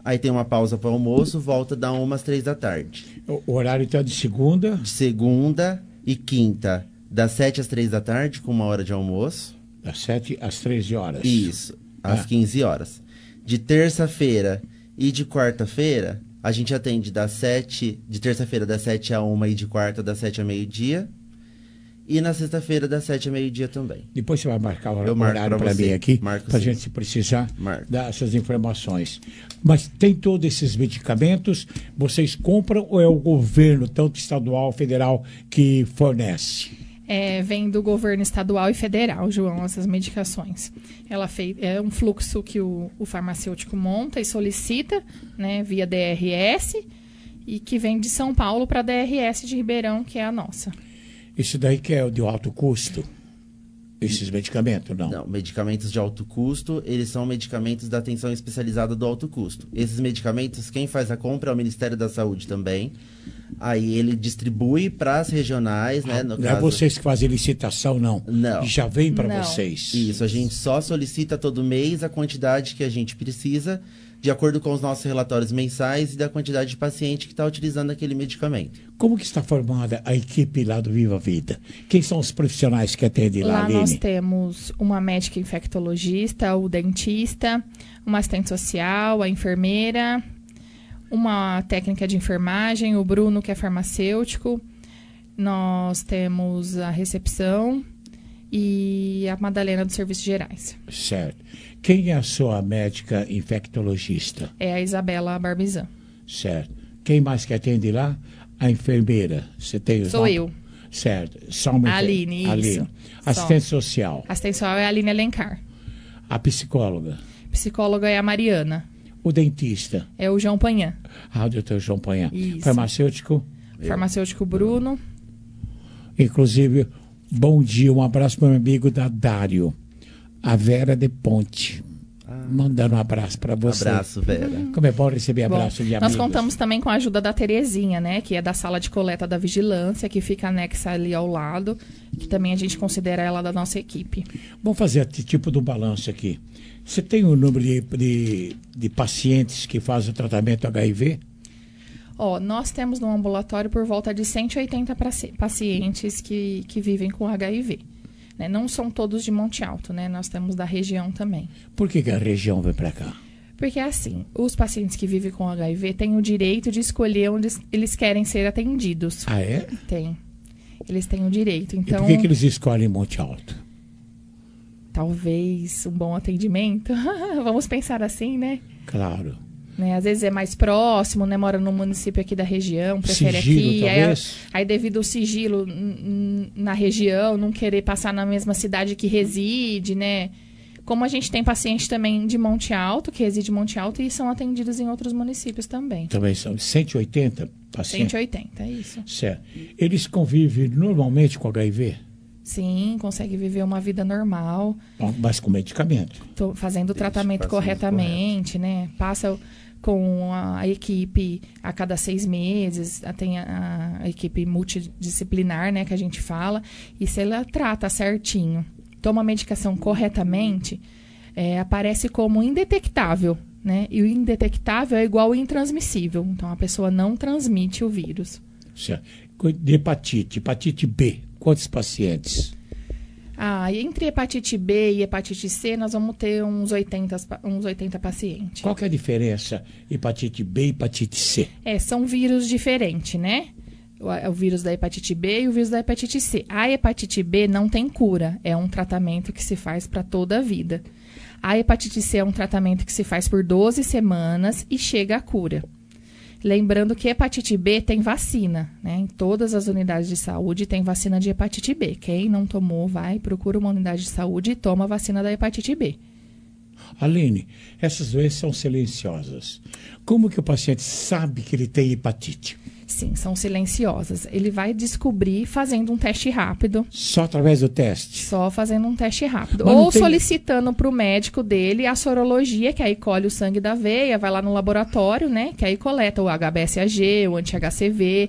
Aí tem uma pausa para o almoço, volta da 1 às 3 da tarde. O horário então é de segunda? De segunda e quinta, das 7 às 3 da tarde, com 1 hora de almoço. Das 7 às 13 horas. Isso, às 15 horas. De terça-feira e de quarta-feira, a gente atende de terça-feira das 7 a 1 e de quarta das 7 a meio-dia. E na sexta-feira das 7 a meio-dia também. Depois você vai marcar o horário para mim aqui, para a gente precisar dar essas informações. Mas tem todos esses medicamentos, vocês compram ou é o governo, tanto estadual, federal, que fornece? Vem do governo estadual e federal, João, essas medicações. É um fluxo que o farmacêutico monta e solicita, né, via DRS, e que vem de São Paulo para a DRS de Ribeirão, que é a nossa. Isso daí que é o de alto custo? Esses medicamentos, não? Não, medicamentos de alto custo, eles são medicamentos da atenção especializada do alto custo. Esses medicamentos, quem faz a compra é o Ministério da Saúde também. Aí ele distribui para as regionais, né? Não é vocês que fazem licitação, não? Não. Já vem para vocês? Isso, a gente só solicita todo mês a quantidade que a gente precisa, de acordo com os nossos relatórios mensais e da quantidade de paciente que está utilizando aquele medicamento. Como que está formada a equipe lá do Viva Vida? Quem são os profissionais que atendem lá, Aline? Lá nós temos uma médica infectologista, o dentista, uma assistente social, a enfermeira, uma técnica de enfermagem, o Bruno, que é farmacêutico. Nós temos a recepção e a Madalena dos Serviços Gerais. Certo. Quem é a sua médica infectologista? É a Isabela Barbizan. Certo. Quem mais que atende lá? A enfermeira. Você tem os Sou nomes? eu. Certo. Só uma Aline, isso. Aline. Assistente social. Assistente social é a Aline Alencar. A psicóloga. Psicóloga é a Mariana. O dentista. É o João Panhan. O doutor João Panhan. Isso. Farmacêutico? Farmacêutico Bruno. Inclusive, bom dia, um abraço para o meu amigo da Dário, a Vera de Ponte. Mandando um abraço para você. Abraço, Vera. Como é bom receber abraço de amigos. Nós contamos também com a ajuda da Terezinha, né? Que é da sala de coleta da vigilância, que fica anexa ali ao lado, que também a gente considera ela da nossa equipe. Vamos fazer tipo do balanço aqui. Você tem o número de pacientes que fazem o tratamento HIV? Nós temos no ambulatório por volta de 180 pacientes que vivem com HIV. Né? Não são todos de Monte Alto, né? Nós temos da região também. Por que a região vem para cá? Porque assim, os pacientes que vivem com HIV têm o direito de escolher onde eles querem ser atendidos. Ah, é? Tem. Eles têm o direito. Então, e por que eles escolhem Monte Alto? Talvez um bom atendimento. Vamos pensar assim, né? Claro. Né? Às vezes é mais próximo, né? Mora no município aqui da região, prefere sigilo, aqui. Talvez. Aí devido ao sigilo na região, não querer passar na mesma cidade que reside, né? Como a gente tem paciente também de Monte Alto, que reside em Monte Alto, e são atendidos em outros municípios também. Também são 180 pacientes? 180, é isso. Certo. Eles convivem normalmente com HIV? Sim, consegue viver uma vida normal. Mas com medicamento. Tô fazendo o tratamento corretamente, né? Passa com a equipe a cada 6 meses, tem a equipe multidisciplinar, né, que a gente fala, e se ela trata certinho, toma a medicação corretamente, aparece como indetectável, né? E o indetectável é igual ao intransmissível. Então, a pessoa não transmite o vírus. Certo. De hepatite B, quantos pacientes? Entre hepatite B e hepatite C, nós vamos ter uns 80 pacientes. Qual que é a diferença hepatite B e hepatite C? São vírus diferentes, né? O vírus da hepatite B e o vírus da hepatite C. A hepatite B não tem cura, é um tratamento que se faz para toda a vida. A hepatite C é um tratamento que se faz por 12 semanas e chega à cura. Lembrando que hepatite B tem vacina, né? Em todas as unidades de saúde tem vacina de hepatite B. Quem não tomou, procura uma unidade de saúde e toma a vacina da hepatite B. Aline, essas doenças são silenciosas. Como que o paciente sabe que ele tem hepatite? Sim, são silenciosas. Ele vai descobrir fazendo um teste rápido. Só através do teste? Só fazendo um teste rápido. Ou solicitando para o médico dele a sorologia, que aí colhe o sangue da veia, vai lá no laboratório, né? Que aí coleta o HBsAg, o anti-HCV,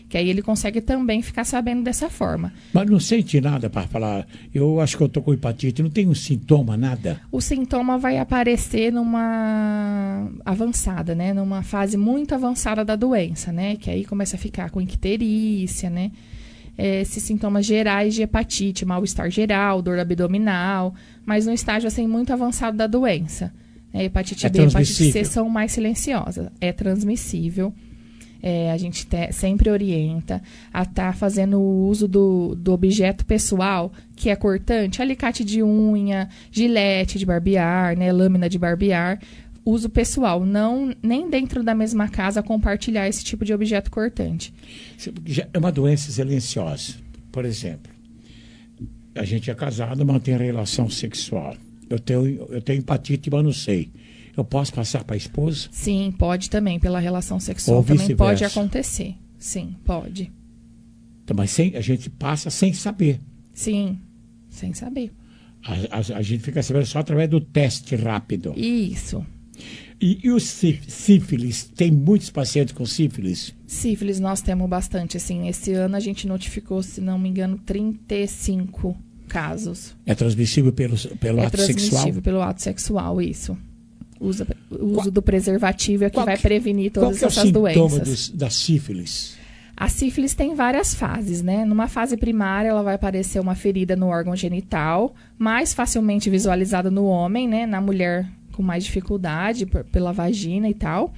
Que aí ele consegue também ficar sabendo dessa forma. Mas não sente nada para falar, eu acho que eu tô com hepatite, não tem um sintoma, nada? O sintoma vai aparecer numa avançada, né? Numa fase muito avançada da doença, né? Que aí começa a ficar com icterícia, né? Esses sintomas gerais de hepatite, mal-estar geral, dor abdominal, mas no estágio assim muito avançado da doença. Hepatite B e hepatite C são mais silenciosas. É transmissível. A gente sempre orienta a estar fazendo o uso do objeto pessoal, que é cortante, alicate de unha, gilete de barbear, né, lâmina de barbear, uso pessoal, não nem dentro da mesma casa compartilhar esse tipo de objeto cortante. É uma doença silenciosa, por exemplo. A gente é casado, mantém a relação sexual. Eu tenho hepatite, mas não sei. Eu posso passar para a esposa? Sim, pode também, pela relação sexual. Também pode acontecer. Sim, pode. Então, mas a gente passa sem saber. Sim, sem saber. A gente fica sabendo só através do teste rápido. Isso. E o sífilis? Tem muitos pacientes com sífilis? Sífilis nós temos bastante. Assim, esse ano a gente notificou, se não me engano, 35 casos. É transmissível pelo ato sexual? É transmissível pelo ato sexual, isso. O uso do preservativo é que vai prevenir todas essas doenças. Qual é o sintoma da sífilis? A sífilis tem várias fases, né? Numa fase primária, ela vai aparecer uma ferida no órgão genital, mais facilmente visualizada no homem, né? Na mulher com mais dificuldade, pela vagina e tal.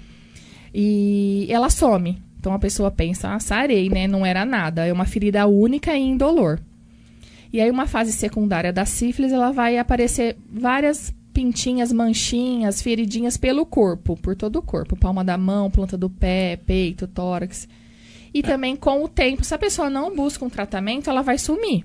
E ela some. Então a pessoa pensa, sarei, né? Não era nada. É uma ferida única e indolor. E aí uma fase secundária da sífilis, ela vai aparecer várias pintinhas, manchinhas, feridinhas pelo corpo, por todo o corpo. Palma da mão, planta do pé, peito, tórax. E também com o tempo, se a pessoa não busca um tratamento, ela vai sumir.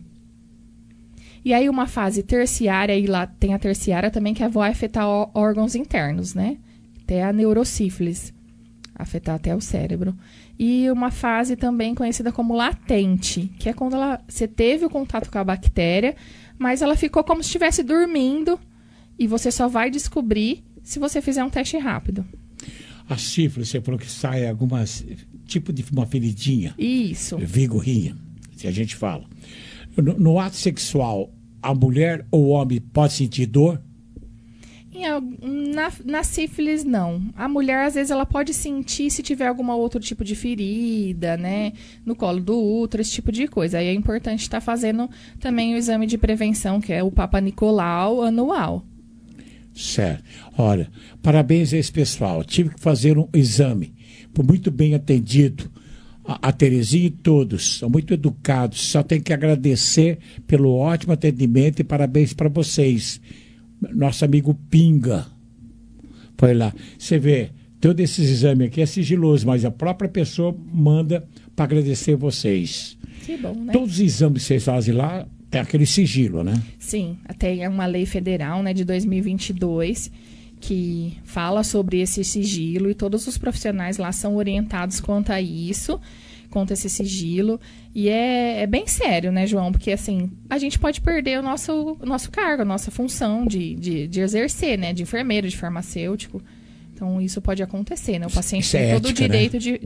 E aí uma fase terciária, e lá tem a terciária também, que vai afetar órgãos internos, né? Até a neurosífilis, afetar até o cérebro. E uma fase também conhecida como latente, que é quando você teve o contato com a bactéria, mas ela ficou como se estivesse dormindo, e você só vai descobrir se você fizer um teste rápido. A sífilis, você falou que sai algumas, tipo de uma feridinha. Isso. Vigorrinha, se a gente fala. No ato sexual, a mulher ou o homem pode sentir dor? Na sífilis, não. A mulher, às vezes, ela pode sentir se tiver algum outro tipo de ferida, né? No colo do útero, esse tipo de coisa. Aí é importante estar fazendo também o exame de prevenção, que é o Papa Nicolau anual. Certo. Olha, parabéns a esse pessoal. Tive que fazer um exame. Foi muito bem atendido. A Terezinha e todos são muito educados. Só tenho que agradecer pelo ótimo atendimento e parabéns para vocês. Nosso amigo Pinga foi lá. Você vê, todo esse exame aqui é sigiloso, mas a própria pessoa manda para agradecer vocês. Que bom, né? Todos os exames que vocês fazem lá tem aquele sigilo, né? Sim, até é uma lei federal, né, de 2022 que fala sobre esse sigilo, e todos os profissionais lá são orientados quanto a isso, quanto a esse sigilo. E é bem sério, né, João? Porque, assim, a gente pode perder o nosso cargo, a nossa função de exercer, né? De enfermeiro, de farmacêutico. Então, isso pode acontecer, né? O paciente tem todo o direito, né,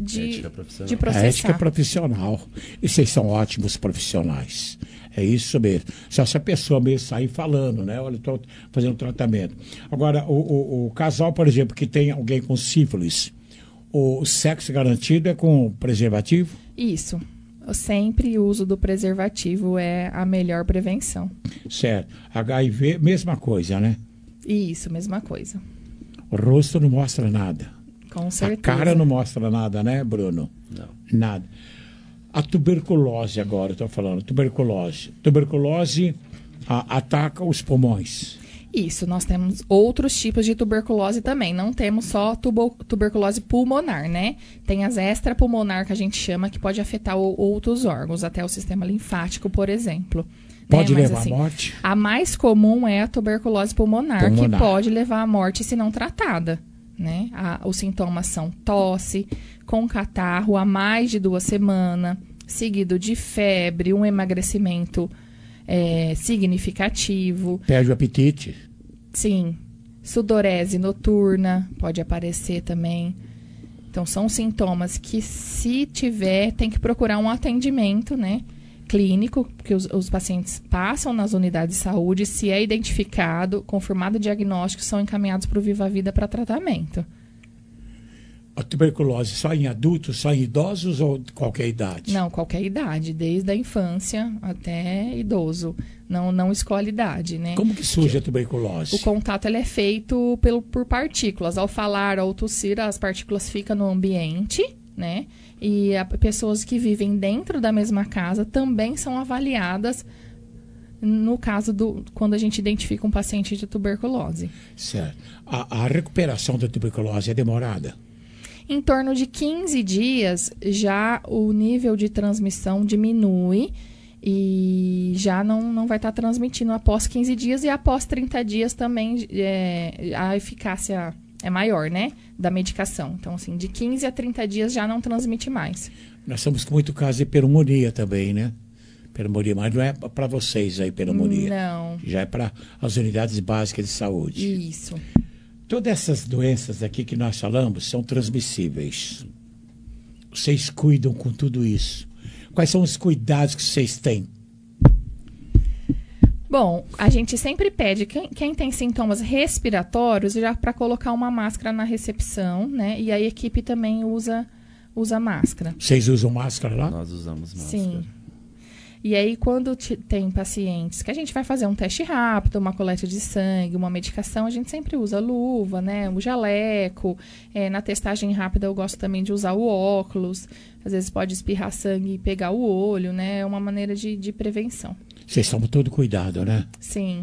de processar. A ética profissional. E vocês são ótimos profissionais. É isso mesmo. Só se a pessoa mesmo sair falando, né? Olha, estou fazendo tratamento. Agora, o casal, por exemplo, que tem alguém com sífilis, o sexo garantido é com preservativo? Isso. Sempre o uso do preservativo é a melhor prevenção. Certo. HIV, mesma coisa, né? Isso, mesma coisa. O rosto não mostra nada. Com certeza. A cara não mostra nada, né, Bruno? Não. Nada. A tuberculose agora, estou falando, tuberculose. Tuberculose ataca os pulmões. Isso, nós temos outros tipos de tuberculose também. Não temos só tuberculose pulmonar, né? Tem as extrapulmonar, que a gente chama, que pode afetar outros órgãos, até o sistema linfático, por exemplo. Pode né? levar à morte? A mais comum é a tuberculose pulmonar, que pode levar à morte se não tratada. Né? Os sintomas são tosse, com catarro há mais de 2 semanas, seguido de febre, um emagrecimento significativo. Perde o apetite? Sim. Sudorese noturna pode aparecer também. Então, Então, são sintomas que, se tiver, tem que procurar um atendimento, né, clínico, porque os pacientes passam nas unidades de saúde, se é identificado, confirmado o diagnóstico, são encaminhados para o Viva a Vida para tratamento. A tuberculose só em adultos, só em idosos ou de qualquer idade? Não, qualquer idade, desde a infância até idoso. Não escolhe idade, né? Como que surge a tuberculose? O contato ele é feito por partículas. Ao falar ou tossir, as partículas ficam no ambiente, né? E pessoas que vivem dentro da mesma casa também são avaliadas no caso quando a gente identifica um paciente de tuberculose. Certo. A recuperação da tuberculose é demorada? Em torno de 15 dias, já o nível de transmissão diminui e já não vai estar transmitindo após 15 dias, e após 30 dias também a eficácia é maior, né, da medicação. Então, assim, de 15 a 30 dias já não transmite mais. Nós estamos com muito caso de pneumonia também, né? Pneumonia, mas não é para vocês aí, pneumonia. Não. Já é para as unidades básicas de saúde. Isso. Todas essas doenças aqui que nós falamos são transmissíveis. Vocês cuidam com tudo isso. Quais são os cuidados que vocês têm? Bom, a gente sempre pede quem tem sintomas respiratórios já para colocar uma máscara na recepção, né? E a equipe também usa máscara. Vocês usam máscara lá? Nós usamos máscara. Sim. E aí, quando tem pacientes que a gente vai fazer um teste rápido, uma coleta de sangue, uma medicação, a gente sempre usa luva, né? O jaleco. Na testagem rápida, eu gosto também de usar o óculos. Às vezes pode espirrar sangue e pegar o olho, né? É uma maneira de prevenção. Vocês tomam todo cuidado, né? Sim.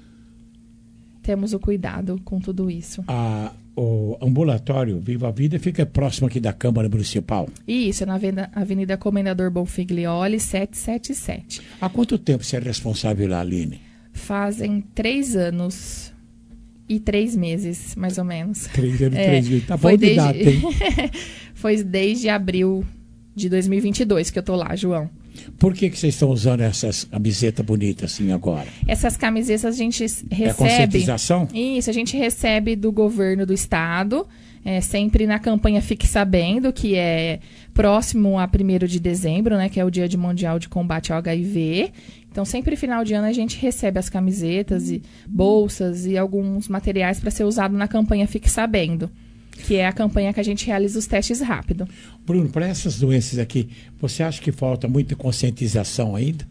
Temos o cuidado com tudo isso. O ambulatório Viva a Vida fica próximo aqui da Câmara Municipal. Isso, é na Avenida Comendador Bonfiglioli, 777. Há quanto tempo você é responsável lá, Aline? Fazem 3 anos e 3 meses, mais ou menos. 3 anos e 3 meses. Tá bom de data, hein? Foi desde abril de 2022 que eu tô lá, João. Por que vocês estão usando essas camisetas bonitas assim agora? Essas camisetas a gente recebe... É conscientização? Isso, a gente recebe do governo do estado, sempre na campanha Fique Sabendo, que é próximo a 1º de dezembro, né, que é o Dia Mundial de Combate ao HIV. Então, sempre final de ano a gente recebe as camisetas e bolsas e alguns materiais para ser usado na campanha Fique Sabendo, que é a campanha que a gente realiza os testes rápido. Bruno, para essas doenças aqui, você acha que falta muita conscientização ainda?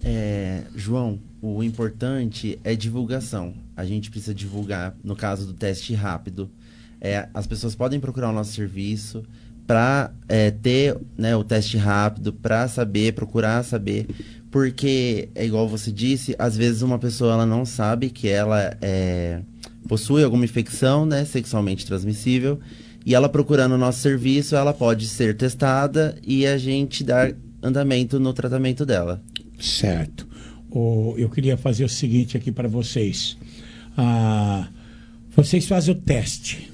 João, o importante é divulgação. A gente precisa divulgar, no caso do teste rápido. As pessoas podem procurar o nosso serviço para ter, né, o teste rápido, para procurar saber. Porque, é igual você disse, às vezes uma pessoa ela não sabe que ela possui alguma infecção, né, sexualmente transmissível, e ela procurando o nosso serviço, ela pode ser testada e a gente dar andamento no tratamento dela. Certo. Eu queria fazer o seguinte aqui para vocês. Vocês fazem o teste.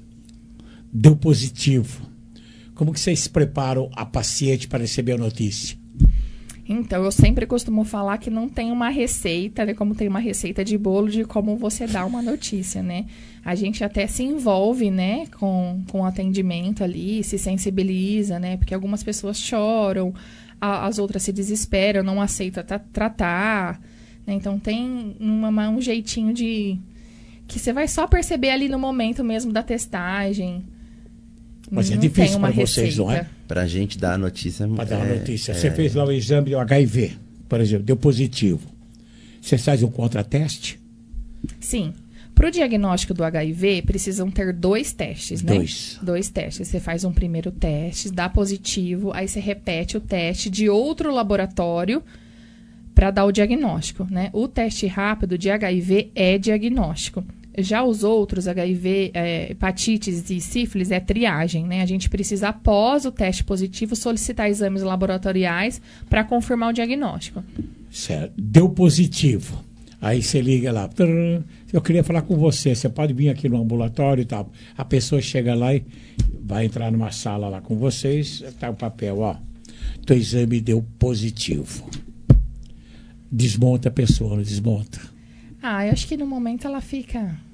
Deu positivo. Como que vocês preparam a paciente para receber a notícia? Então, eu sempre costumo falar que não tem uma receita, né? Como tem uma receita de bolo de como você dá uma notícia, né? A gente até se envolve, né? Com o atendimento ali, se sensibiliza, né? Porque algumas pessoas choram, as outras se desesperam, não aceitam tratar, né? Então, tem um jeitinho de... que você vai só perceber ali no momento mesmo da testagem. Mas é difícil para vocês, não é? Para a gente dar a notícia. Para dar a notícia. Você fez lá o exame do HIV, por exemplo, deu positivo. Você faz um contrateste? Sim. Para o diagnóstico do HIV, precisam ter 2 testes, né? 2 testes. Você faz um primeiro teste, dá positivo, aí você repete o teste de outro laboratório para dar o diagnóstico, né? O teste rápido de HIV é diagnóstico. Já os outros, HIV, hepatites e sífilis, é triagem, né? A gente precisa, após o teste positivo, solicitar exames laboratoriais para confirmar o diagnóstico. Certo. Deu positivo. Aí você liga lá. Eu queria falar com você. Você pode vir aqui no ambulatório e tal. A pessoa chega lá e vai entrar numa sala lá com vocês. Tá o papel, ó. Teu exame deu positivo. Desmonta a pessoa, não desmonta? Eu acho que no momento ela fica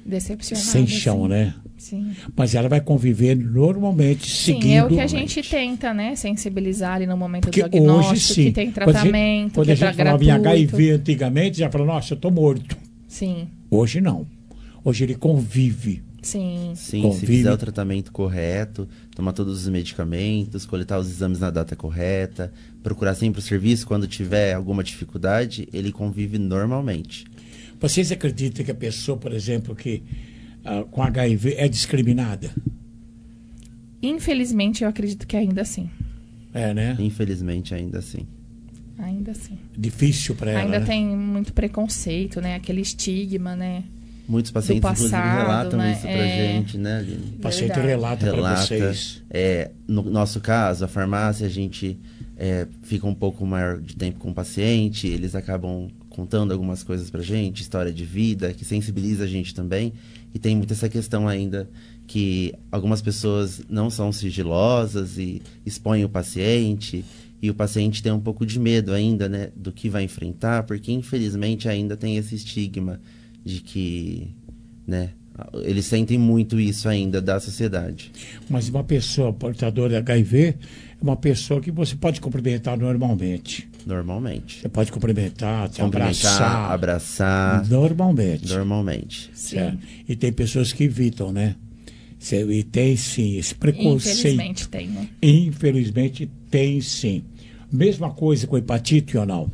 Decepcionada. Sem chão, sim. né? Sim. Mas ela vai conviver normalmente, seguindo... Sim, é o que a gente tenta, né? Sensibilizar ali no momento Porque do diagnóstico, hoje, sim, que tem tratamento, quando que a gente falava em gratuito. HIV antigamente, já falou, nossa, eu tô morto. Sim. Hoje não. Hoje ele convive. Sim. Sim, Convive. se fizer o tratamento correto, tomar todos os medicamentos, coletar os exames na data correta, procurar sempre o serviço quando tiver alguma dificuldade, ele convive normalmente. Vocês acreditam que a pessoa, por exemplo, que com HIV é discriminada? Infelizmente, eu acredito que ainda assim. É, né? Infelizmente, ainda assim. Ainda assim. Difícil para ela, Ainda né? tem muito preconceito, né? Aquele estigma, né? Muitos pacientes, do passado, inclusive, relatam né? isso pra gente, né, Aline? O paciente relata para vocês. No nosso caso, a farmácia, a gente fica um pouco maior de tempo com o paciente, eles acabam contando algumas coisas pra gente, história de vida, que sensibiliza a gente também. E tem muito essa questão ainda que algumas pessoas não são sigilosas e expõem o paciente, e o paciente tem um pouco de medo ainda, né, do que vai enfrentar, porque infelizmente ainda tem esse estigma de que, né, eles sentem muito isso ainda da sociedade. Mas uma pessoa portadora de HIV é uma pessoa que você pode cumprimentar normalmente. Normalmente. Você pode cumprimentar, abraçar. Normalmente. Normalmente. Certo. E tem pessoas que evitam, né? E tem sim esse preconceito. Infelizmente tem, né? Infelizmente tem sim. Mesma coisa com hepatite ou não?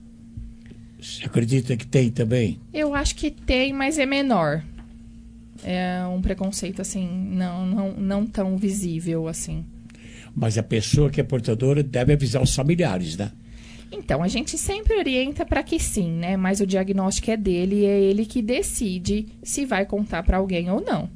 Você acredita que tem também? Eu acho que tem, mas é menor. É um preconceito, assim, não tão visível, assim. Mas a pessoa que é portadora deve avisar os familiares, né? Então, a gente sempre orienta para que sim, né? Mas o diagnóstico é dele e é ele que decide se vai contar para alguém ou não.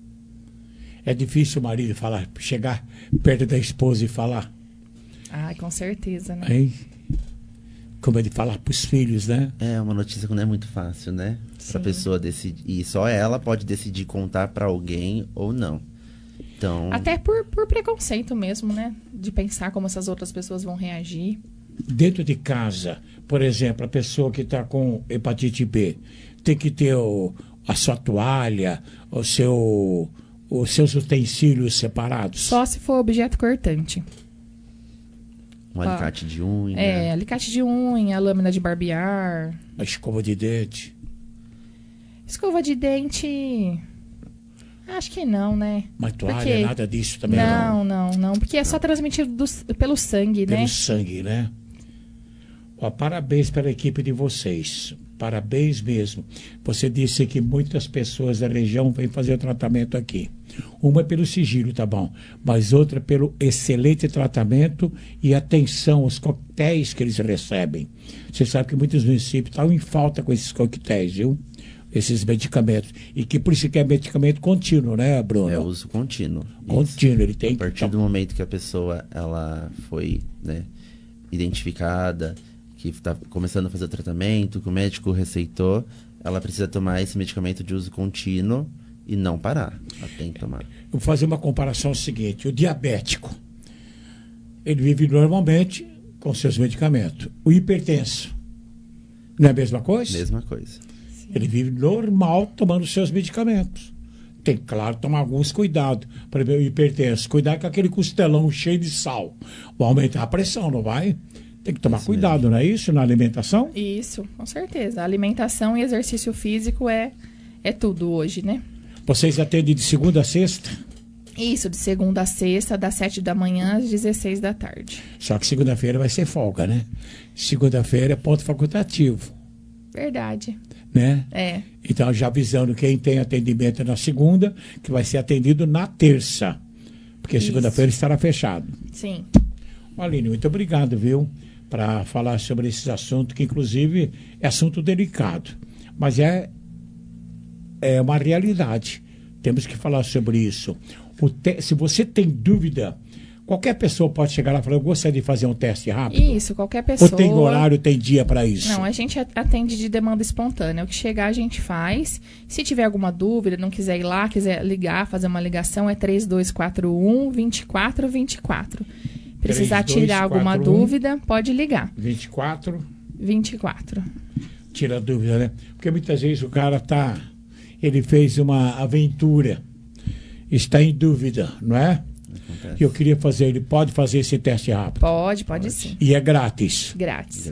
É difícil o marido falar, chegar perto da esposa e falar. Ai, com certeza, né? Hein? Como ele falar para os filhos, né? É uma notícia que não é muito fácil, né? Para a pessoa decidir. E só ela pode decidir contar para alguém ou não. Então... Até por preconceito mesmo, né? De pensar como essas outras pessoas vão reagir. Dentro de casa, por exemplo, a pessoa que está com hepatite B tem que ter a sua toalha, os seus utensílios separados? Só se for objeto cortante. Um alicate de unha. Alicate de unha, lâmina de barbear. A escova de dente. Escova de dente... Acho que não, né? Mas toalha, nada disso também não. Porque é só transmitido pelo sangue, né? Pelo sangue, né? Ó, parabéns pela equipe de vocês. Parabéns mesmo. Você disse que muitas pessoas da região vêm fazer o tratamento aqui. Uma é pelo sigilo, tá bom? Mas outra pelo excelente tratamento e atenção aos coquetéis que eles recebem. Você sabe que muitos municípios estão em falta com esses coquetéis, viu? Esses medicamentos. E que por isso que é medicamento contínuo, né, Bruno? É uso contínuo. Contínuo, ele tem. A partir do momento que a pessoa ela foi, né, identificada, que está começando a fazer o tratamento, que o médico receitou, ela precisa tomar esse medicamento de uso contínuo e não parar. Ela tem que tomar. Eu vou fazer uma comparação seguinte. O diabético, ele vive normalmente com seus medicamentos. O hipertenso, não é a mesma coisa? Mesma coisa. Ele vive normal tomando seus medicamentos. Tem, claro, tomar alguns cuidados. Por exemplo, o hipertenso, cuidar com aquele costelão cheio de sal. Vai aumentar a pressão, não vai? Tem que tomar cuidado, mesmo. Não é isso? Na alimentação? Isso, com certeza. Alimentação e exercício físico é tudo hoje, né? Vocês atendem de segunda a sexta? Isso, de segunda a sexta, das 7 da manhã às 16 da tarde. Só que segunda-feira vai ser folga, né? Segunda-feira é ponto facultativo. Verdade. Né? É. Então, já avisando quem tem atendimento na segunda, que vai ser atendido na terça. Porque segunda-feira estará fechado. Sim. Aline, muito obrigado, viu? Para falar sobre esses assuntos, que inclusive é assunto delicado. Mas é uma realidade. Temos que falar sobre isso. Se você tem dúvida, qualquer pessoa pode chegar lá e falar, eu gostaria de fazer um teste rápido. Isso, qualquer pessoa. Ou tem horário, tem dia para isso? Não, a gente atende de demanda espontânea. O que chegar a gente faz. Se tiver alguma dúvida, não quiser ir lá, quiser ligar, fazer uma ligação, é 3241-2424. Precisar tirar alguma dúvida, pode ligar. 24? 24. Tira a dúvida, né? Porque muitas vezes o cara ele fez uma aventura. Está em dúvida, não é? Acontece. Eu queria fazer, ele pode fazer esse teste rápido? Pode sim. E é grátis? Grátis.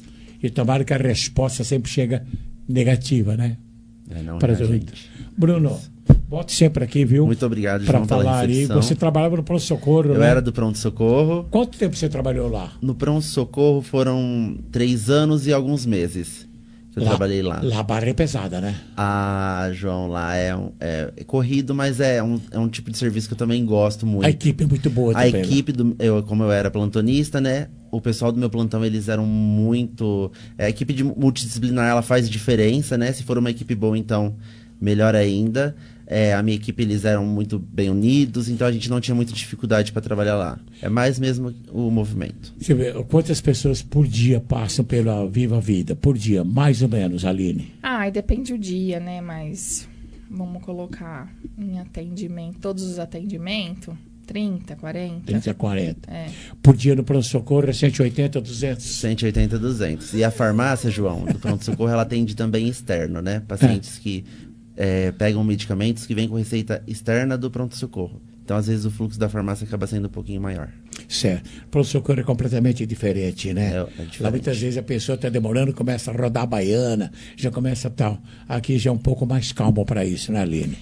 E tomara que a resposta sempre chega negativa, né? Não para gente. Bruno, volte sempre aqui, viu? Muito obrigado, para João, pela falar aí. recepção. Você trabalhava no pronto-socorro, Eu né? era do pronto-socorro. Quanto tempo você trabalhou lá? No pronto-socorro foram 3 anos e alguns meses que eu trabalhei lá. Lá a barra é pesada, né? Ah, João, lá é corrido, mas é um tipo de serviço que eu também gosto muito. A equipe é muito boa também. A equipe, como eu era plantonista, né? O pessoal do meu plantão, eles eram muito... A equipe multidisciplinar, ela faz diferença, né? Se for uma equipe boa, então, melhor ainda. A minha equipe, eles eram muito bem unidos, então a gente não tinha muita dificuldade para trabalhar lá. É mais mesmo o movimento. Você vê, quantas pessoas por dia passam pela Viva Vida? Por dia, mais ou menos, Aline? E depende do dia, né? Mas vamos colocar em atendimento, todos os atendimentos, 30, 40. 30, 40. Por dia no pronto-socorro é 180, 200? 180, 200. E a farmácia, João, do pronto-socorro, ela atende também externo, né? Pacientes que pegam medicamentos que vêm com receita externa do pronto-socorro. Então, às vezes, o fluxo da farmácia acaba sendo um pouquinho maior. Certo. O pronto-socorro é completamente diferente, né? Diferente. Lá muitas vezes a pessoa está demorando, começa a rodar a baiana, já começa tal. Aqui já é um pouco mais calmo para isso, né, Aline?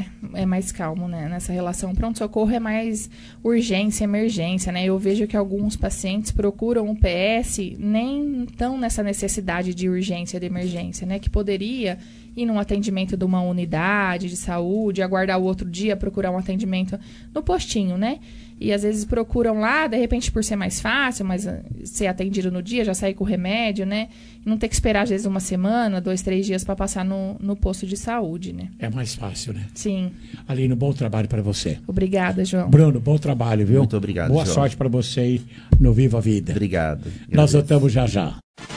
É mais calmo, né? Nessa relação. Pronto-socorro é mais urgência, emergência, né? Eu vejo que alguns pacientes procuram o PS nem tão nessa necessidade de urgência, de emergência, né? Que poderia ir num atendimento de uma unidade de saúde, aguardar o outro dia, procurar um atendimento no postinho, né? E às vezes procuram lá, de repente por ser mais fácil, mas ser atendido no dia, já sair com o remédio, né? E não ter que esperar às vezes uma semana, 2, 3 dias para passar no posto de saúde, né? É mais fácil, né? Sim. Aline, bom trabalho para você. Obrigada, João. Bruno, bom trabalho, viu? Muito obrigado, Boa João. sorte para você aí no Viva a Vida. Obrigado. Nós voltamos já já.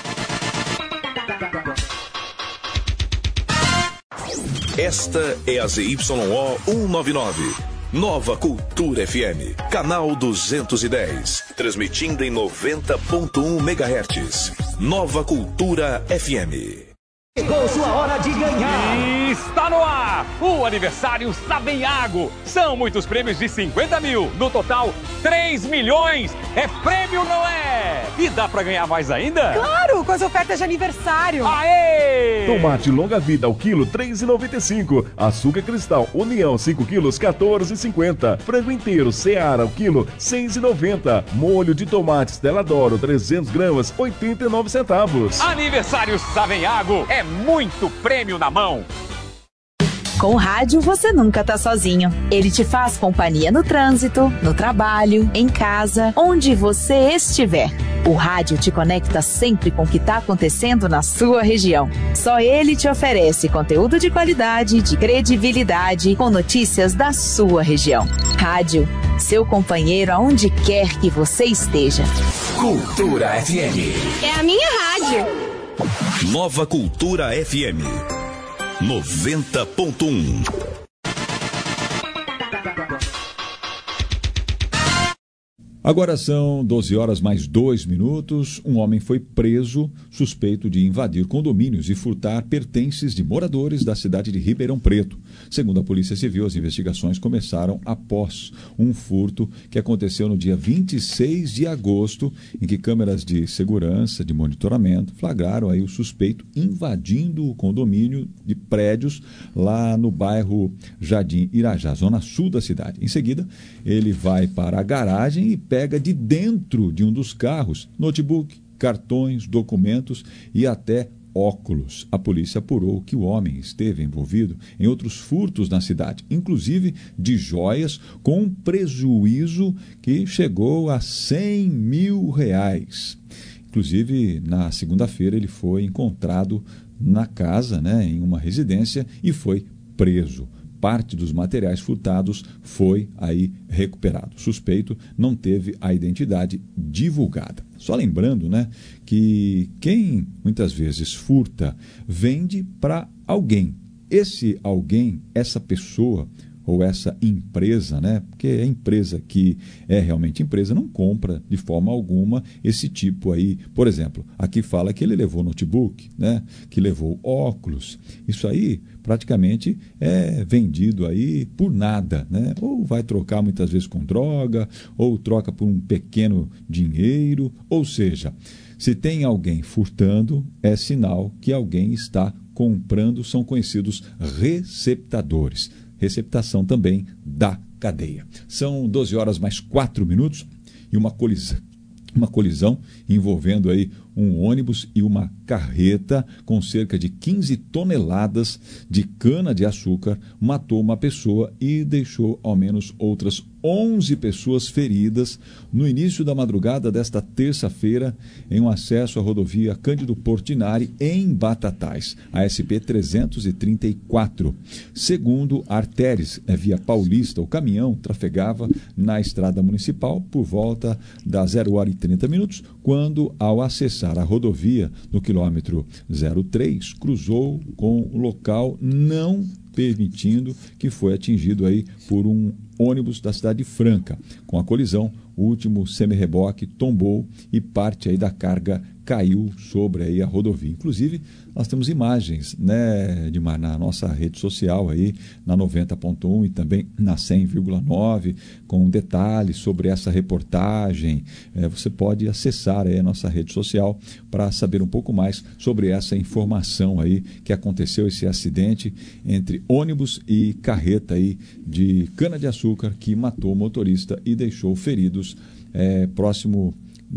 Esta é a ZYO 199. Nova Cultura FM, canal 210, transmitindo em 90.1 MHz. Nova Cultura FM. Chegou sua hora de ganhar! Está no ar! O aniversário Savenhago! São muitos prêmios de 50 mil. No total, 3 milhões! É prêmio, não é? E dá pra ganhar mais ainda? Claro, com as ofertas de aniversário! Aê! Tomate longa vida ao quilo, R$ 3,95. Açúcar cristal União, 5 quilos, R$ 14,50. Frango inteiro Seara ao quilo, R$ 6,90. Molho de tomate Stella D'Oro, 300 gramas, 89 centavos. Aniversário Savenhago! É muito prêmio na mão! Com o rádio, você nunca tá sozinho. Ele te faz companhia no trânsito, no trabalho, em casa, onde você estiver. O rádio te conecta sempre com o que tá acontecendo na sua região. Só ele te oferece conteúdo de qualidade, de credibilidade, com notícias da sua região. Rádio, seu companheiro aonde quer que você esteja. Cultura FM. É a minha rádio. Nova Cultura FM 90.1. Agora são 12 horas mais 2 minutos. Um homem foi preso suspeito de invadir condomínios e furtar pertences de moradores da cidade de Ribeirão Preto. Segundo a Polícia Civil, as investigações começaram após um furto que aconteceu no dia 26 de agosto, em que câmeras de segurança, de monitoramento, flagraram aí o suspeito invadindo o condomínio de prédios lá no bairro Jardim Irajá, zona sul da cidade. Em seguida, ele vai para a garagem e pega de dentro de um dos carros notebook, cartões, documentos e até óculos. A polícia apurou que o homem esteve envolvido em outros furtos na cidade, inclusive de joias, com um prejuízo que chegou a R$100 mil. Inclusive, na segunda-feira, ele foi encontrado na casa, em uma residência, e foi preso. Parte dos materiais furtados foi aí recuperado. O suspeito não teve a identidade divulgada. Só lembrando, que quem muitas vezes furta, vende para alguém. Esse alguém, essa pessoa, ou essa empresa, né? Porque a empresa que é realmente empresa não compra de forma alguma esse tipo aí. Por exemplo, aqui fala que ele levou notebook, né? Que levou óculos. Isso aí praticamente é vendido aí por nada, né? Ou vai trocar muitas vezes com droga, ou troca por um pequeno dinheiro. Ou seja, se tem alguém furtando, é sinal que alguém está comprando, são conhecidos receptadores. Receptação também da cadeia. São 12 horas mais 4 minutos e uma colisão envolvendo aí um ônibus e uma carreta com cerca de 15 toneladas de cana-de-açúcar matou uma pessoa e deixou ao menos outras 11 pessoas feridas no início da madrugada desta terça-feira em um acesso à rodovia Cândido Portinari em Batatais, a SP-334. Segundo Artéres, via Paulista, o caminhão trafegava na estrada municipal por volta das 0h30, quando, ao acessar a rodovia no quilômetro 03, cruzou com o local, não permitindo que foi atingido aí por um ônibus da cidade de Franca. Com a colisão, o último semi-reboque tombou e parte aí da carga caiu sobre aí a rodovia. Inclusive, nós temos imagens, né, Edmar, na nossa rede social aí, na 90.1 e também na 100,9, com detalhes sobre essa reportagem. Você pode acessar aí a nossa rede social para saber um pouco mais sobre essa informação aí que aconteceu, esse acidente entre ônibus e carreta aí de cana-de-açúcar que matou o motorista e deixou feridos próximo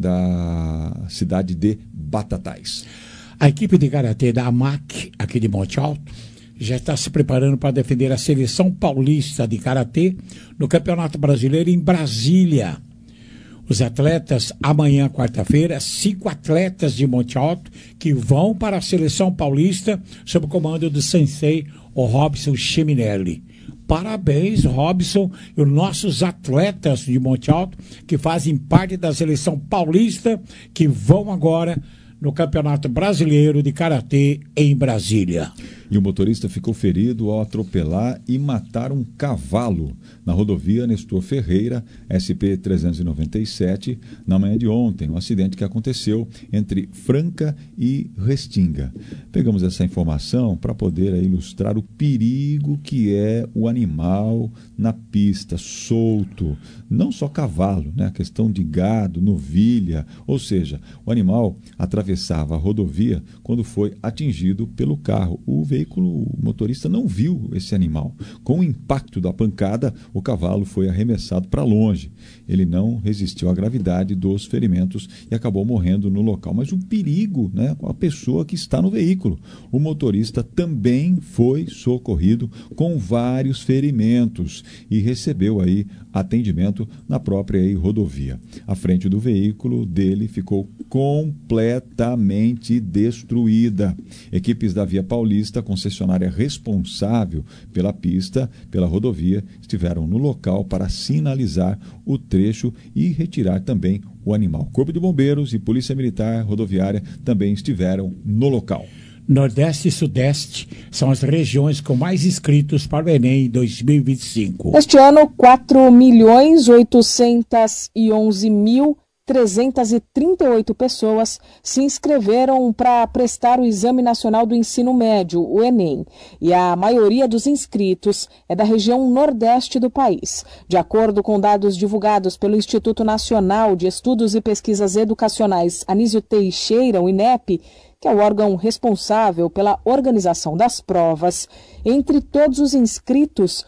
da cidade de Batatais. A equipe de karatê da AMAC, aqui de Monte Alto, já está se preparando para defender a seleção paulista de karatê no Campeonato Brasileiro em Brasília. Os atletas, amanhã, quarta-feira, 5 atletas de Monte Alto que vão para a seleção paulista sob o comando do sensei, o Robson Chiminelli. Parabéns, Robson, e os nossos atletas de Monte Alto que fazem parte da seleção paulista que vão agora no Campeonato Brasileiro de Karatê em Brasília. E o motorista ficou ferido ao atropelar e matar um cavalo na rodovia Nestor Ferreira, SP-397, na manhã de ontem, um acidente que aconteceu entre Franca e Restinga. Pegamos essa informação para poder ilustrar o perigo que é o animal na pista, solto, não só cavalo, né? A questão de gado, novilha, ou seja, o animal atravessava a rodovia quando foi atingido pelo carro. O motorista não viu esse animal. Com o impacto da pancada, o cavalo foi arremessado para longe. Ele não resistiu à gravidade dos ferimentos e acabou morrendo no local. Mas o perigo, né, com a pessoa que está no veículo. O motorista também foi socorrido com vários ferimentos e recebeu aí atendimento na própria rodovia. A frente do veículo dele ficou completamente destruída. Equipes da Via Paulista, concessionária responsável pela pista, pela rodovia, estiveram no local para sinalizar o trecho e retirar também o animal. Corpo de Bombeiros e Polícia Militar Rodoviária também estiveram no local. Nordeste e Sudeste são as regiões com mais inscritos para o Enem 2025. Este ano, 4.811.338 pessoas se inscreveram para prestar o Exame Nacional do Ensino Médio, o Enem, e a maioria dos inscritos é da região nordeste do país. De acordo com dados divulgados pelo Instituto Nacional de Estudos e Pesquisas Educacionais Anísio Teixeira, o INEP, que é o órgão responsável pela organização das provas, entre todos os inscritos,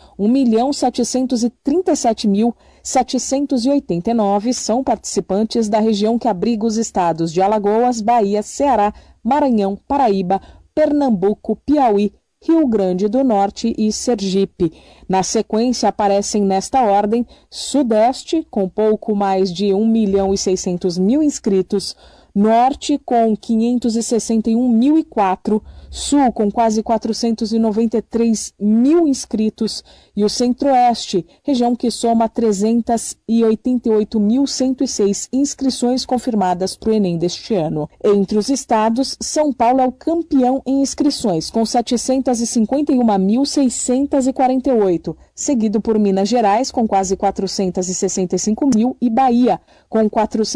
1.737.789 são participantes da região que abriga os estados de Alagoas, Bahia, Ceará, Maranhão, Paraíba, Pernambuco, Piauí, Rio Grande do Norte e Sergipe. Na sequência, aparecem nesta ordem Sudeste, com pouco mais de 1.600.000 inscritos, Norte com 561.004, Sul com quase 493 mil inscritos e o Centro-Oeste, região que soma 388.106 inscrições confirmadas para o Enem deste ano. Entre os estados, São Paulo é o campeão em inscrições, com 751.648, seguido por Minas Gerais, com quase 465 mil, e Bahia, com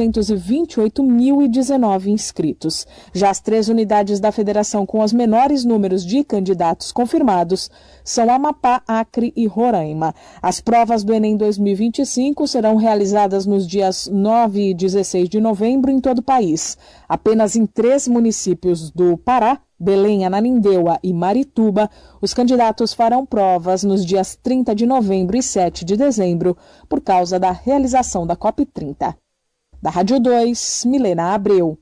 428.019 inscritos. Já as 3 unidades da federação com os menores números de candidatos confirmados são Amapá, Acre e Roraima. As provas do Enem 2025 serão realizadas nos dias 9 e 16 de novembro em todo o país. Apenas em 3 municípios do Pará, Belém, Ananindeua e Marituba, os candidatos farão provas nos dias 30 de novembro e 7 de dezembro, por causa da realização da COP30. Da Rádio 2, Milena Abreu.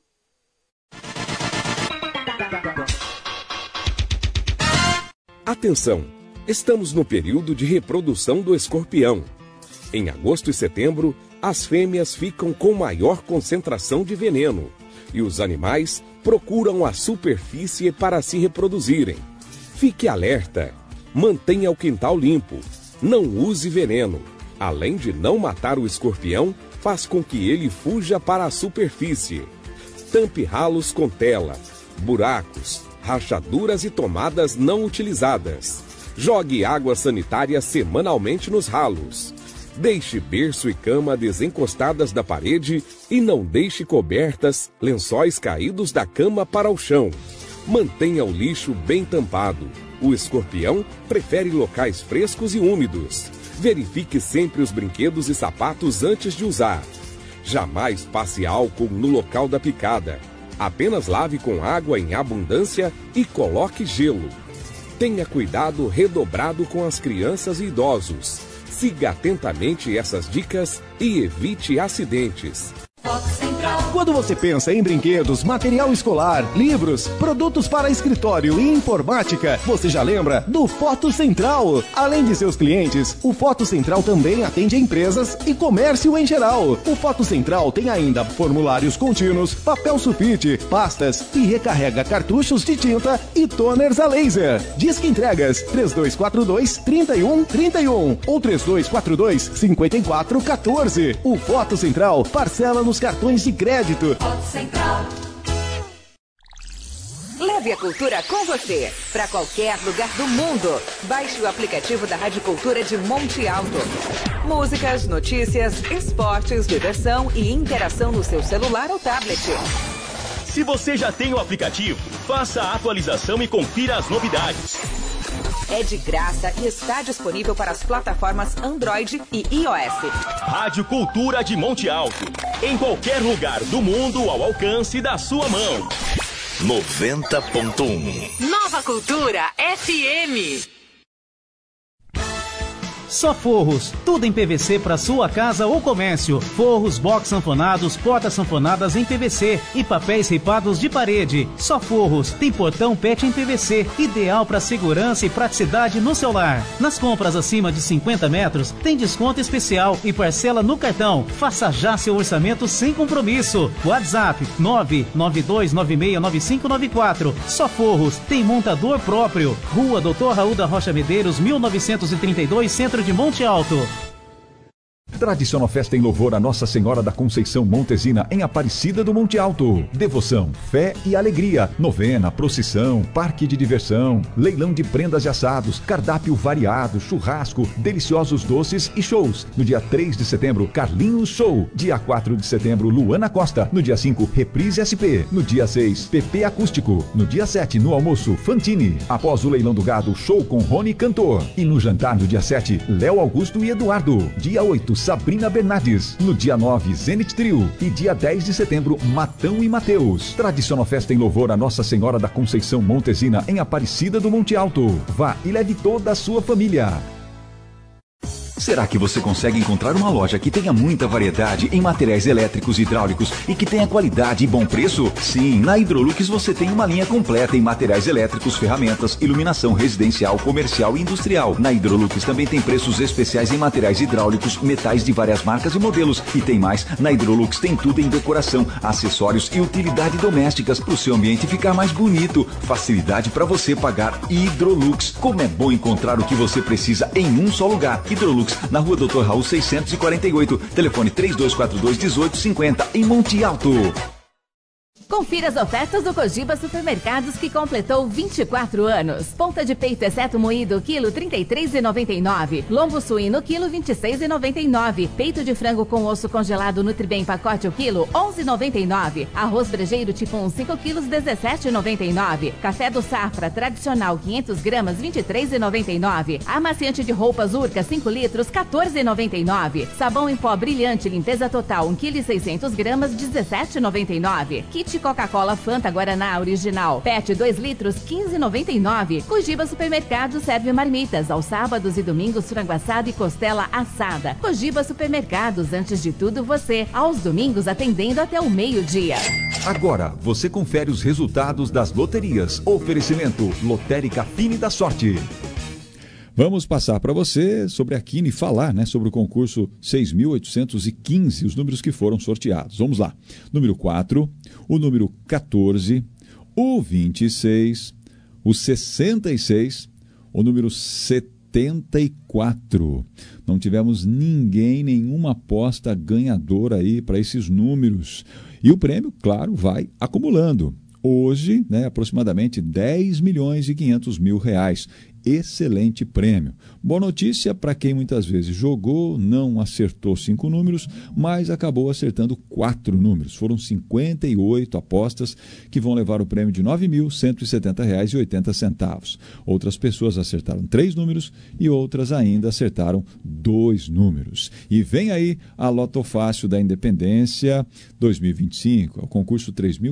Atenção! Estamos no período de reprodução do escorpião. Em agosto e setembro, as fêmeas ficam com maior concentração de veneno e os animais procuram a superfície para se reproduzirem. Fique alerta. Mantenha o quintal limpo. Não use veneno. Além de não matar o escorpião, faz com que ele fuja para a superfície. Tampe ralos com tela, buracos, rachaduras e tomadas não utilizadas. Jogue água sanitária semanalmente nos ralos. Deixe berço e cama desencostadas da parede e não deixe cobertas, lençóis caídos da cama para o chão. Mantenha o lixo bem tampado. O escorpião prefere locais frescos e úmidos. Verifique sempre os brinquedos e sapatos antes de usar. Jamais passe álcool no local da picada. Apenas lave com água em abundância e coloque gelo. Tenha cuidado redobrado com as crianças e idosos. Siga atentamente essas dicas e evite acidentes. Quando você pensa em brinquedos, material escolar, livros, produtos para escritório e informática, você já lembra do Foto Central. Além de seus clientes, o Foto Central também atende empresas e comércio em geral. O Foto Central tem ainda formulários contínuos, papel sulfite, pastas e recarrega cartuchos de tinta e toners a laser. Disque entregas 3242-3131 ou 3242-5414. O Foto Central parcela nos cartões de crédito. Leve a cultura com você para qualquer lugar do mundo. Baixe o aplicativo da Rádio Cultura de Monte Alto. Músicas, notícias, esportes, diversão e interação no seu celular ou tablet. Se você já tem o aplicativo, faça a atualização e confira as novidades. É de graça e está disponível para as plataformas Android e iOS. Rádio Cultura de Monte Alto. Em qualquer lugar do mundo ao alcance da sua mão. 90.1 Nova Cultura FM. Só Forros, tudo em PVC para sua casa ou comércio. Forros, box sanfonados, portas sanfonadas em PVC e papéis ripados de parede. Só Forros, tem portão PET em PVC, ideal para segurança e praticidade no seu lar. Nas compras acima de 50 metros, tem desconto especial e parcela no cartão. Faça já seu orçamento sem compromisso. WhatsApp 992969594. Só Forros, tem montador próprio. Rua Doutor Raul da Rocha Medeiros, 1932, Centro de Monte Alto. Tradicional festa em louvor a Nossa Senhora da Conceição Montesina em Aparecida do Monte Alto. Devoção, fé e alegria. Novena, procissão, parque de diversão, leilão de prendas e assados, cardápio variado, churrasco, deliciosos doces e shows. No dia 3 de setembro, Carlinhos Show. Dia 4 de setembro, Luana Costa. No dia 5, Reprise SP. No dia 6, PP Acústico. No dia 7, no almoço, Fantini. Após o leilão do gado, show com Rony Cantor. E no jantar no dia 7, Léo Augusto e Eduardo. Dia 8, Sabrina Bernardes. No dia 9, Zenit Trio. E dia 10 de setembro, Matão e Mateus. Tradicional festa em louvor a Nossa Senhora da Conceição Montesina em Aparecida do Monte Alto. Vá e leve toda a sua família. Será que você consegue encontrar uma loja que tenha muita variedade em materiais elétricos e hidráulicos e que tenha qualidade e bom preço? Sim, na Hidrolux você tem uma linha completa em materiais elétricos, ferramentas, iluminação residencial, comercial e industrial. Na Hidrolux também tem preços especiais em materiais hidráulicos, metais de várias marcas e modelos. E tem mais, na Hidrolux tem tudo em decoração, acessórios e utilidade domésticas para o seu ambiente ficar mais bonito. Facilidade para você pagar. Hidrolux. Como é bom encontrar o que você precisa em um só lugar. Hidrolux, na Rua Dr. Raul 648. Telefone 3242-1850, em Monte Alto. Confira as ofertas do Cogiba Supermercados, que completou 24 anos. Ponta de peito exceto moído, quilo R$ 33,99. Lombo suíno, quilo R$ 26,99. Peito de frango com osso congelado Nutribem pacote o quilo R$ 11,99. Arroz brejeiro tipo 1, 5 quilos R$ 17,99. Café do Safra tradicional 500 gramas R$ 23,99. Amaciante de roupas Urca 5 litros R$ 14,99. Sabão em pó brilhante limpeza total 1 kg e 600 gramas R$ 17,99. Kit Coca-Cola Fanta Guaraná Original PET 2 litros R$ 15,99. Cogiba Supermercado serve marmitas aos sábados e domingos, frango assado e costela assada. Cogiba Supermercados, antes de tudo você, aos domingos atendendo até o meio-dia. Agora você confere os resultados das loterias. Oferecimento Lotérica Fine da Sorte. Vamos passar para você sobre a Quine e falar, né, sobre o concurso 6.815, os números que foram sorteados. Vamos lá. Número 4, o número 14, o 26, o 66, o número 74. Não tivemos nenhuma aposta ganhadora aí para esses números. E o prêmio, claro, vai acumulando. Hoje, né, aproximadamente R$10.500.000. Excelente prêmio. Boa notícia para quem muitas vezes jogou, não acertou 5 números, mas acabou acertando 4 números. Foram 58 apostas que vão levar o prêmio de R$ 9.170,80. Outras pessoas acertaram 3 números e outras ainda acertaram 2 números. E vem aí a Loto Fácil da Independência 2025, o concurso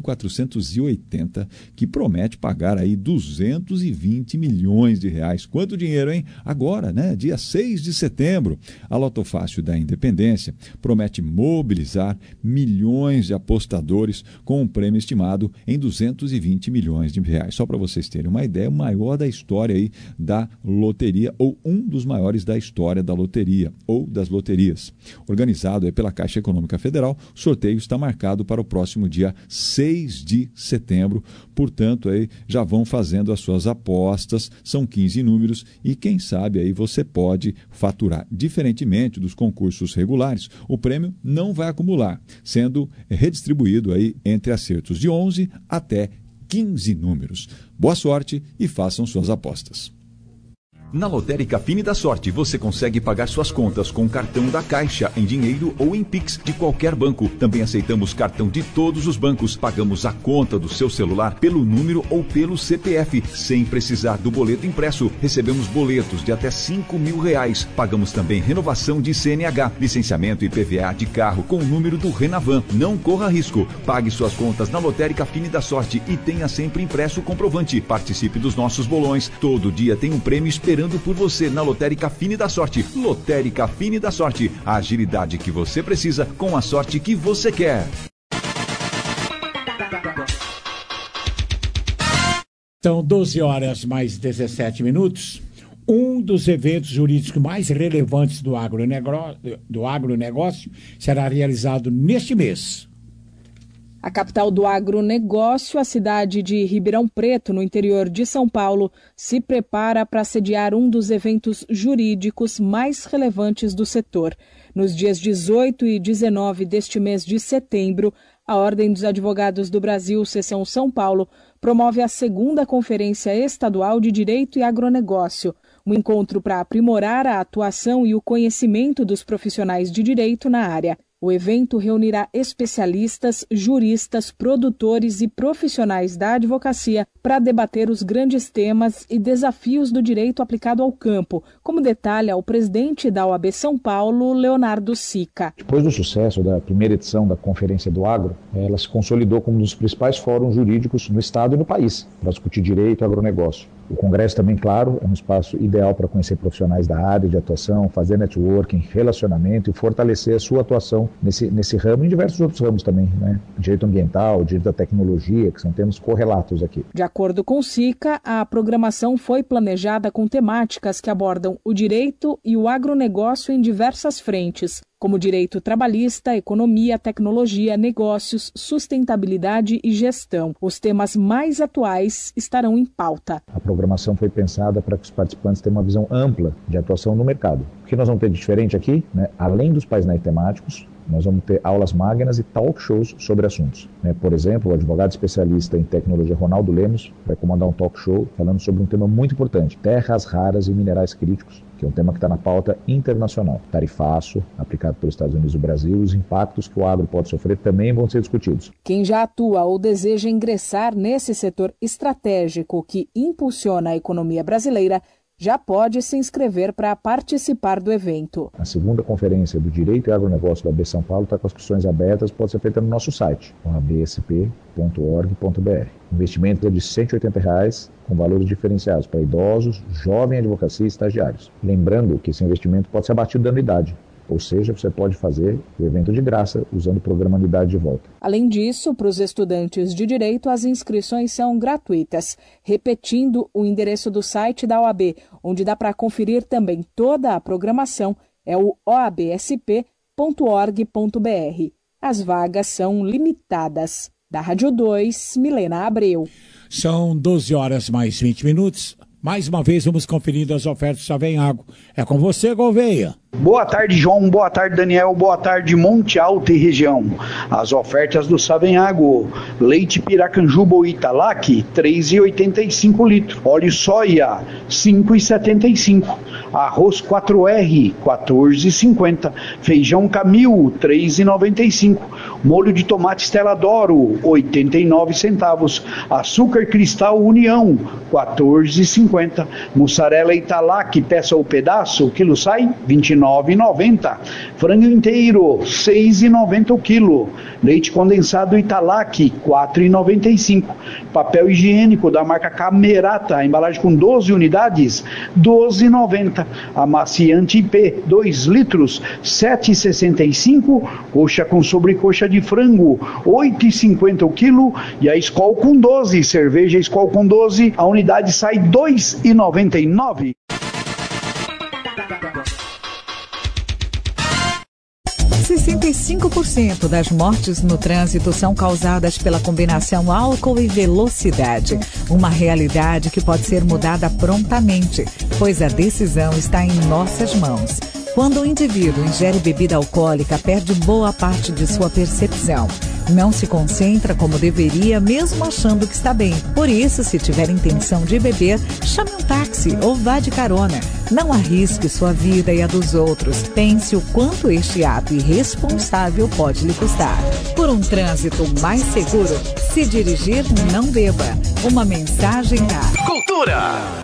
3.480, que promete pagar aí 220 milhões de reais. Quanto dinheiro, hein? Agora, né? Dia 6 de setembro, a Loto Fácil da Independência promete mobilizar milhões de apostadores com um prêmio estimado em 220 milhões de reais. Só para vocês terem uma ideia, o maior da história aí da loteria, ou um dos maiores da história da loteria, ou das loterias. Organizado aí pela Caixa Econômica Federal, o sorteio está marcado para o próximo dia 6 de setembro. Portanto, aí já vão fazendo as suas apostas, são 15 números e quem sabe aí você pode faturar. Diferentemente dos concursos regulares, o prêmio não vai acumular, sendo redistribuído aí entre acertos de 11 até 15 números. Boa sorte e façam suas apostas. Na Lotérica Fine da Sorte, você consegue pagar suas contas com cartão da Caixa, em dinheiro ou em Pix de qualquer banco. Também aceitamos cartão de todos os bancos. Pagamos a conta do seu celular pelo número ou pelo CPF, sem precisar do boleto impresso. Recebemos boletos de até R$5.000. Pagamos também renovação de CNH, licenciamento e PVA de carro com o número do Renavan. Não corra risco. Pague suas contas na Lotérica Fine da Sorte e tenha sempre impresso o comprovante. Participe dos nossos bolões. Todo dia tem um prêmio esperando por você na Lotérica Fine da Sorte. Lotérica Fine da Sorte. A agilidade que você precisa com a sorte que você quer. São 12 horas mais 17 minutos. Um dos eventos jurídicos mais relevantes do agronegócio será realizado neste mês. A capital do agronegócio, a cidade de Ribeirão Preto, no interior de São Paulo, se prepara para sediar um dos eventos jurídicos mais relevantes do setor. Nos dias 18 e 19 deste mês de setembro, a Ordem dos Advogados do Brasil, Seção São Paulo, promove a 2ª Conferência Estadual de Direito e Agronegócio, um encontro para aprimorar a atuação e o conhecimento dos profissionais de direito na área. O evento reunirá especialistas, juristas, produtores e profissionais da advocacia para debater os grandes temas e desafios do direito aplicado ao campo, como detalha o presidente da OAB São Paulo, Leonardo Sica. Depois do sucesso da primeira edição da Conferência do Agro, ela se consolidou como um dos principais fóruns jurídicos no Estado e no país para discutir direito e agronegócio. O Congresso também, claro, é um espaço ideal para conhecer profissionais da área de atuação, fazer networking, relacionamento e fortalecer a sua atuação nesse ramo e em diversos outros ramos também, né? Direito ambiental, direito da tecnologia, que são temas correlatos aqui. De acordo com o SICA, a programação foi planejada com temáticas que abordam o direito e o agronegócio em diversas frentes, como direito trabalhista, economia, tecnologia, negócios, sustentabilidade e gestão. Os temas mais atuais estarão em pauta. A programação foi pensada para que os participantes tenham uma visão ampla de atuação no mercado. O que nós vamos ter de diferente aqui, né? Além dos painéis temáticos, nós vamos ter aulas magnas e talk shows sobre assuntos. Por exemplo, o advogado especialista em tecnologia Ronaldo Lemos vai comandar um talk show falando sobre um tema muito importante, terras raras e minerais críticos, que é um tema que está na pauta internacional. Tarifaço, aplicado pelos Estados Unidos e Brasil, os impactos que o agro pode sofrer também vão ser discutidos. Quem já atua ou deseja ingressar nesse setor estratégico que impulsiona a economia brasileira já pode se inscrever para participar do evento. A segunda conferência do Direito e Agronegócio da AB São Paulo está com as inscrições abertas, pode ser feita no nosso site, absp.org.br. O investimento é de R$ 180, com valores diferenciados para idosos, jovem advocacia e estagiários. Lembrando que esse investimento pode ser abatido da anuidade. Ou seja, você pode fazer o evento de graça usando o programa Anuidade de Volta. Além disso, para os estudantes de Direito, as inscrições são gratuitas. Repetindo, o endereço do site da OAB, onde dá para conferir também toda a programação, é o oabsp.org.br. As vagas são limitadas. Da Rádio 2, Milena Abreu. São 12 horas mais 20 minutos. Mais uma vez, vamos conferindo as ofertas do Savenhago. É com você, Gouveia. Boa tarde, João. Boa tarde, Daniel. Boa tarde, Monte Alto e região. As ofertas do Savenhago. Leite Piracanjuba ou Italac, R$ 3,85 litros. Óleo soia, R$ 5,75. Arroz 4R, R$ 14,50. Feijão Camil, R$ 3,95. Molho de tomate Stella D'Oro, 89 centavos. Açúcar Cristal União, R$ 14,50. Mussarela Italac, peça ou pedaço, o quilo sai R$ 29,90. Frango inteiro, R$ 6,90 o quilo. Leite condensado Italac, R$ 4,95. Papel higiênico da marca Camerata, embalagem com 12 unidades, R$ 12,90. Amaciante IP, 2 litros, R$ 7,65. Coxa com sobrecoxa de frango, R$ 8,50 o quilo. E a Skol com 12, cerveja Skol com 12, a unidade sai R$ 2,99. 65% das mortes no trânsito são causadas pela combinação álcool e velocidade. Uma realidade que pode ser mudada prontamente, pois a decisão está em nossas mãos. Quando o indivíduo ingere bebida alcoólica, perde boa parte de sua percepção. Não se concentra como deveria, mesmo achando que está bem. Por isso, se tiver intenção de beber, chame um táxi ou vá de carona. Não arrisque sua vida e a dos outros. Pense o quanto este ato irresponsável pode lhe custar. Por um trânsito mais seguro, se dirigir, não beba. Uma mensagem da Cultura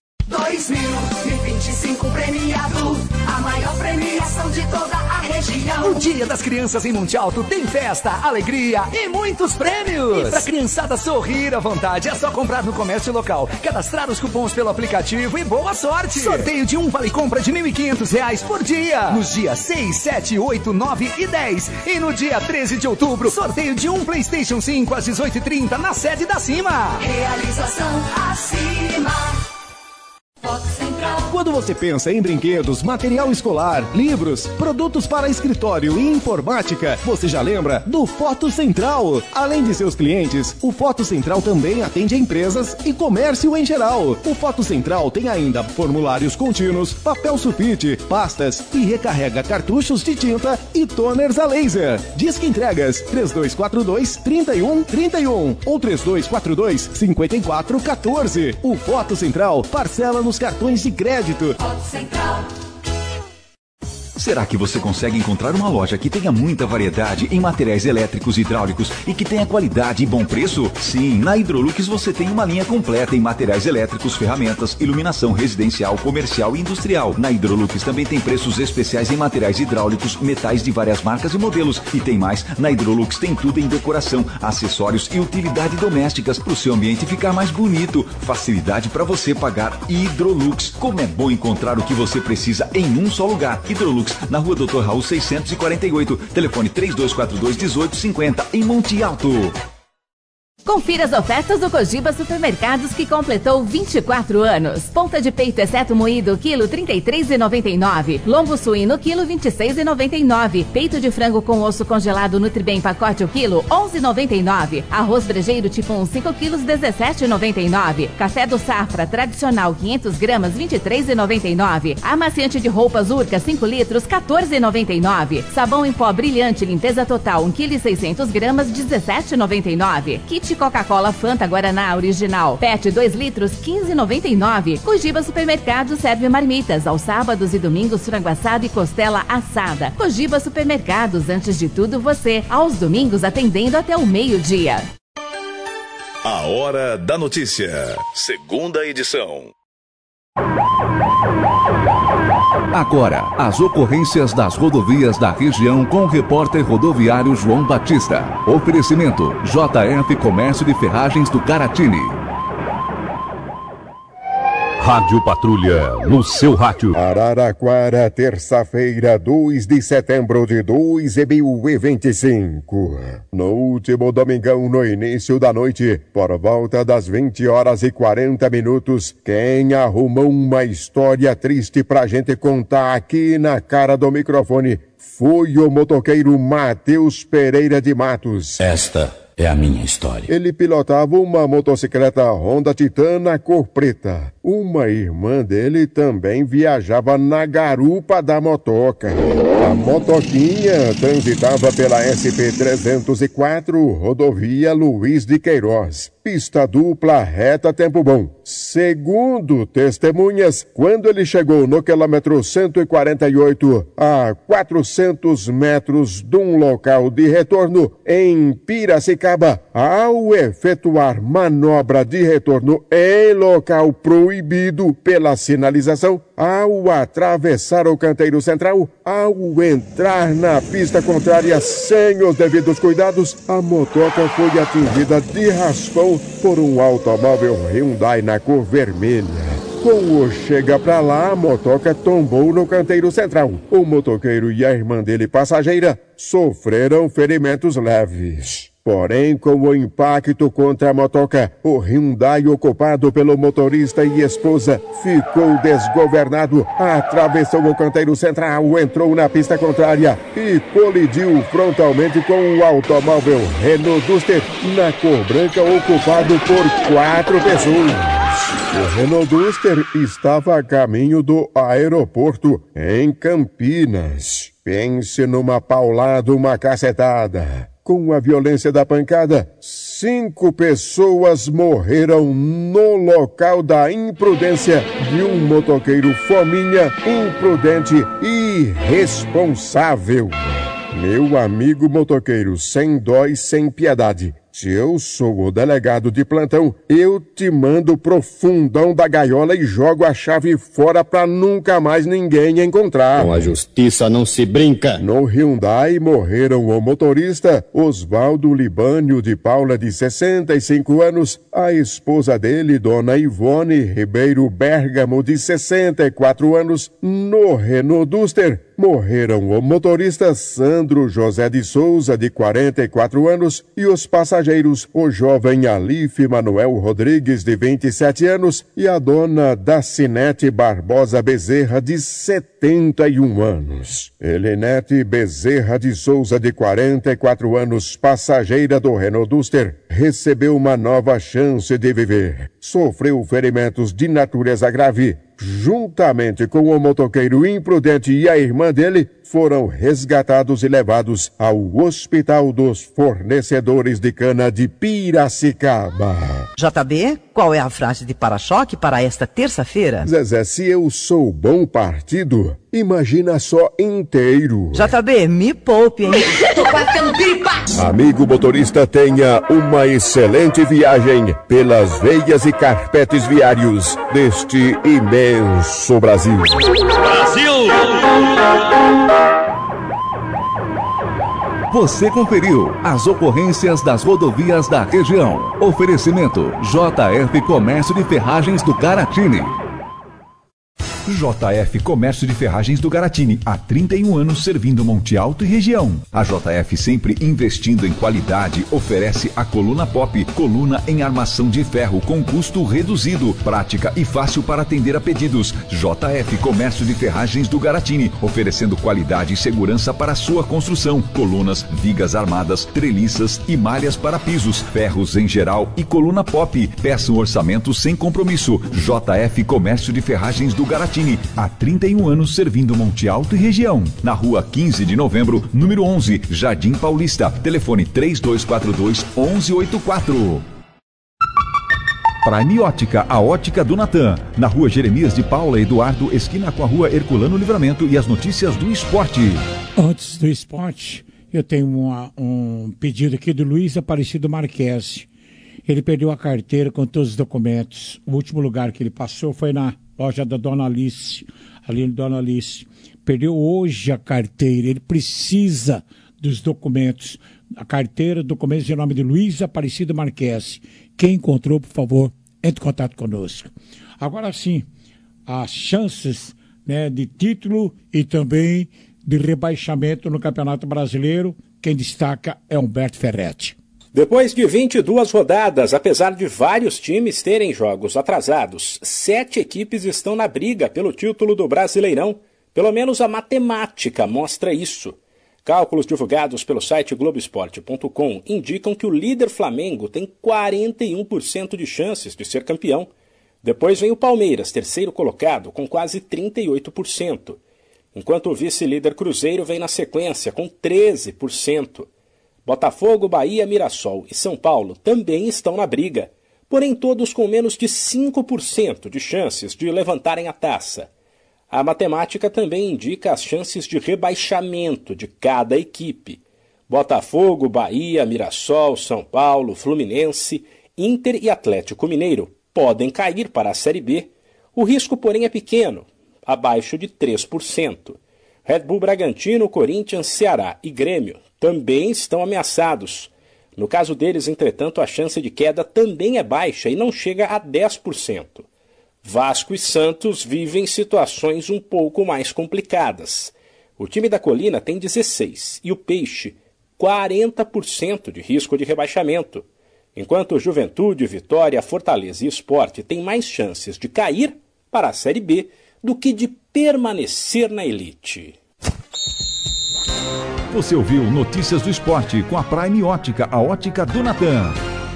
2025 premiado, a maior premiação de toda a região. O Dia das Crianças em Monte Alto tem festa, alegria e muitos prêmios. E pra criançada sorrir à vontade, é só comprar no comércio local, cadastrar os cupons pelo aplicativo e boa sorte. Sorteio de um vale-compra de R$ 1.500 por dia, nos dias 6, 7, 8, 9 e 10. E no dia 13 de outubro, sorteio de um PlayStation 5 às 18h30 na sede da Cima. Realização acima. Quando você pensa em brinquedos, material escolar, livros, produtos para escritório e informática, você já lembra do Foto Central. Além de seus clientes, o Foto Central também atende empresas e comércio em geral. O Foto Central tem ainda formulários contínuos, papel sulfite, pastas e recarrega cartuchos de tinta e toners a laser. Disque entregas 3242-3131 ou 3242-5414. O Foto Central parcela nos cartões de crédito. Será que você consegue encontrar uma loja que tenha muita variedade em materiais elétricos e hidráulicos e que tenha qualidade e bom preço? Sim, na Hidrolux você tem uma linha completa em materiais elétricos, ferramentas, iluminação residencial, comercial e industrial. Na Hidrolux também tem preços especiais em materiais hidráulicos, metais de várias marcas e modelos. E tem mais, na Hidrolux tem tudo em decoração, acessórios e utilidade domésticas para o seu ambiente ficar mais bonito. Facilidade para você pagar. Hidrolux. Como é bom encontrar o que você precisa em um só lugar. Hidrolux, na Rua Dr. Raul 648, telefone 3242-1850, em Monte Alto. Confira as ofertas do Cogiba Supermercados que completou 24 anos. Ponta de peito exceto moído, quilo 33,99. Lombo suíno, quilo 26,99. Peito de frango com osso congelado Nutribem pacote o quilo 11,99. Arroz brejeiro tipo 1, 5 quilos 17,99. Café do Safra tradicional 500 gramas 23,99. Amaciante de roupas Urca 5 litros 14,99. Sabão em pó brilhante limpeza total 1 kg 600 gramas 17,99. Kit Coca-Cola Fanta Guaraná Original PET 2 litros 15,99. Cogiba Supermercado serve marmitas aos sábados e domingos, frango assado e costela assada. Cogiba Supermercados, antes de tudo você, aos domingos atendendo até o meio-dia. A Hora da Notícia, segunda edição. Agora, as ocorrências das rodovias da região com o repórter rodoviário João Batista. Oferecimento: JF Comércio de Ferragens do Caratini. Rádio Patrulha, no seu rádio. Araraquara, terça-feira, 2 de setembro de 2025. No último domingão, no início da noite, por volta das 20h40, quem arrumou uma história triste pra gente contar aqui na cara do microfone foi o motoqueiro Matheus Pereira de Matos. Esta é a minha história. Ele pilotava uma motocicleta Honda Titana cor preta. Uma irmã dele também viajava na garupa da motoca. A motoquinha transitava pela SP-304, rodovia Luiz de Queiroz. Pista dupla, reta, tempo bom. Segundo testemunhas, quando ele chegou no quilômetro 148, a 400 metros de um local de retorno em Piracicaba, ao efetuar manobra de retorno em local proibido pela sinalização, ao atravessar o canteiro central, ao entrar na pista contrária sem os devidos cuidados, a motoca foi atingida de raspão por um automóvel Hyundai na cor vermelha. Com o chega pra lá, a motoca tombou no canteiro central. O motoqueiro e a irmã dele, passageira, sofreram ferimentos leves. Porém, com o impacto contra a motoca, o Hyundai ocupado pelo motorista e esposa ficou desgovernado, atravessou o canteiro central, entrou na pista contrária e colidiu frontalmente com o automóvel Renault Duster na cor branca ocupado por 4 pessoas. O Renault Duster estava a caminho do aeroporto em Campinas. Pense numa paulada, uma cacetada. Com a violência da pancada, 5 pessoas morreram no local da imprudência de um motoqueiro fominha, imprudente e irresponsável. Meu amigo motoqueiro, sem dó e sem piedade, se eu sou o delegado de plantão, eu te mando pro fundão da gaiola e jogo a chave fora pra nunca mais ninguém encontrar. Com a justiça não se brinca. No Hyundai morreram o motorista Osvaldo Libânio de Paula, de 65 anos, a esposa dele, dona Ivone Ribeiro Bergamo, de 64 anos. No Renault Duster morreram o motorista Sandro José de Souza, de 44 anos, e os passageiros, o jovem Alife Manuel Rodrigues, de 27 anos, e a dona Dacinete Barbosa Bezerra, de 71 anos. Elinete Bezerra de Souza, de 44 anos, passageira do Renault Duster, recebeu uma nova chance de viver. Sofreu ferimentos de natureza grave juntamente com o motoqueiro imprudente e a irmã dele, foram resgatados e levados ao Hospital dos Fornecedores de Cana de Piracicaba. JB, qual é a frase de para-choque para esta terça-feira? Zezé, se eu sou bom partido, imagina só inteiro. JB, me poupe, hein? Tô quase ficando piripaque. Amigo motorista, tenha uma excelente viagem pelas veias e carpetes viários deste imenso Brasil. Brasil! Você conferiu as ocorrências das rodovias da região. Oferecimento JF Comércio de Ferragens do Garatini. JF Comércio de Ferragens do Garatini, há 31 anos servindo Monte Alto e região. A JF, sempre investindo em qualidade, oferece a coluna pop, coluna em armação de ferro com custo reduzido, prática e fácil para atender a pedidos. JF Comércio de Ferragens do Garatini, oferecendo qualidade e segurança para a sua construção. Colunas, vigas armadas, treliças e malhas para pisos, ferros em geral e coluna pop. Peça um orçamento sem compromisso. JF Comércio de Ferragens do Garatini, há 31 anos servindo Monte Alto e região. Na rua 15 de novembro, número 11, Jardim Paulista. Telefone 3242-1184. Prime Ótica, a ótica do Natan. Na rua Jeremias de Paula Eduardo, esquina com a rua Herculano Livramento, e as notícias do esporte. Antes do esporte, eu tenho um pedido aqui do Luiz Aparecido Marques. Ele perdeu a carteira com todos os documentos. O último lugar que ele passou foi na loja da Dona Alice, ali no Dona Alice. Perdeu hoje a carteira, ele precisa dos documentos. A carteira, documentos em nome de Luiz Aparecido Marques. Quem encontrou, por favor, entre em contato conosco. Agora sim, as chances, né, de título e também de rebaixamento no Campeonato Brasileiro, quem destaca é Humberto Ferretti. Depois de 22 rodadas, apesar de vários times terem jogos atrasados, 7 equipes estão na briga pelo título do Brasileirão. Pelo menos a matemática mostra isso. Cálculos divulgados pelo site Globoesporte.com indicam que o líder Flamengo tem 41% de chances de ser campeão. Depois vem o Palmeiras, terceiro colocado, com quase 38%. Enquanto o vice-líder Cruzeiro vem na sequência, com 13%. Botafogo, Bahia, Mirassol e São Paulo também estão na briga, porém todos com menos de 5% de chances de levantarem a taça. A matemática também indica as chances de rebaixamento de cada equipe. Botafogo, Bahia, Mirassol, São Paulo, Fluminense, Inter e Atlético Mineiro podem cair para a Série B. O risco, porém, é pequeno, abaixo de 3%. Red Bull Bragantino, Corinthians, Ceará e Grêmio também estão ameaçados. No caso deles, entretanto, a chance de queda também é baixa e não chega a 10%. Vasco e Santos vivem situações um pouco mais complicadas. O time da Colina tem 16% e o Peixe 40% de risco de rebaixamento, enquanto Juventude, Vitória, Fortaleza e Sport têm mais chances de cair para a Série B do que de permanecer na elite. Você ouviu Notícias do Esporte com a Prime Ótica, a ótica do Natan.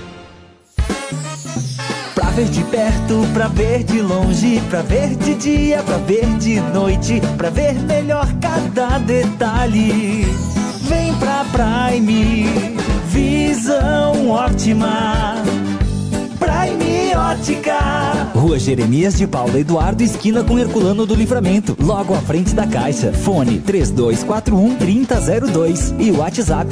Pra ver de perto, pra ver de longe, pra ver de dia, pra ver de noite, pra ver melhor cada detalhe. Vem pra Prime, visão ótima. Prime Ótica. Rua Jeremias de Paula Eduardo, esquina com Herculano do Livramento, logo à frente da Caixa. Fone 3241-3002 e WhatsApp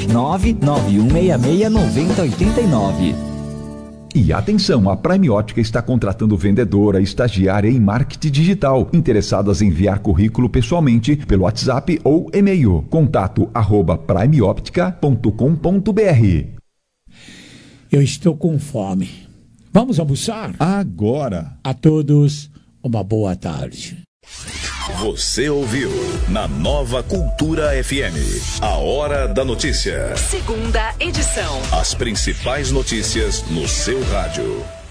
991669089. E atenção, a Prime Ótica está contratando vendedora, estagiária em marketing digital, interessadas em enviar currículo pessoalmente pelo WhatsApp ou e-mail. contato@primeoptica.com.br. Eu estou com fome. Vamos almoçar? Agora. A todos, uma boa tarde. Você ouviu na Nova Cultura FM, a Hora da Notícia. Segunda edição. As principais notícias no seu rádio.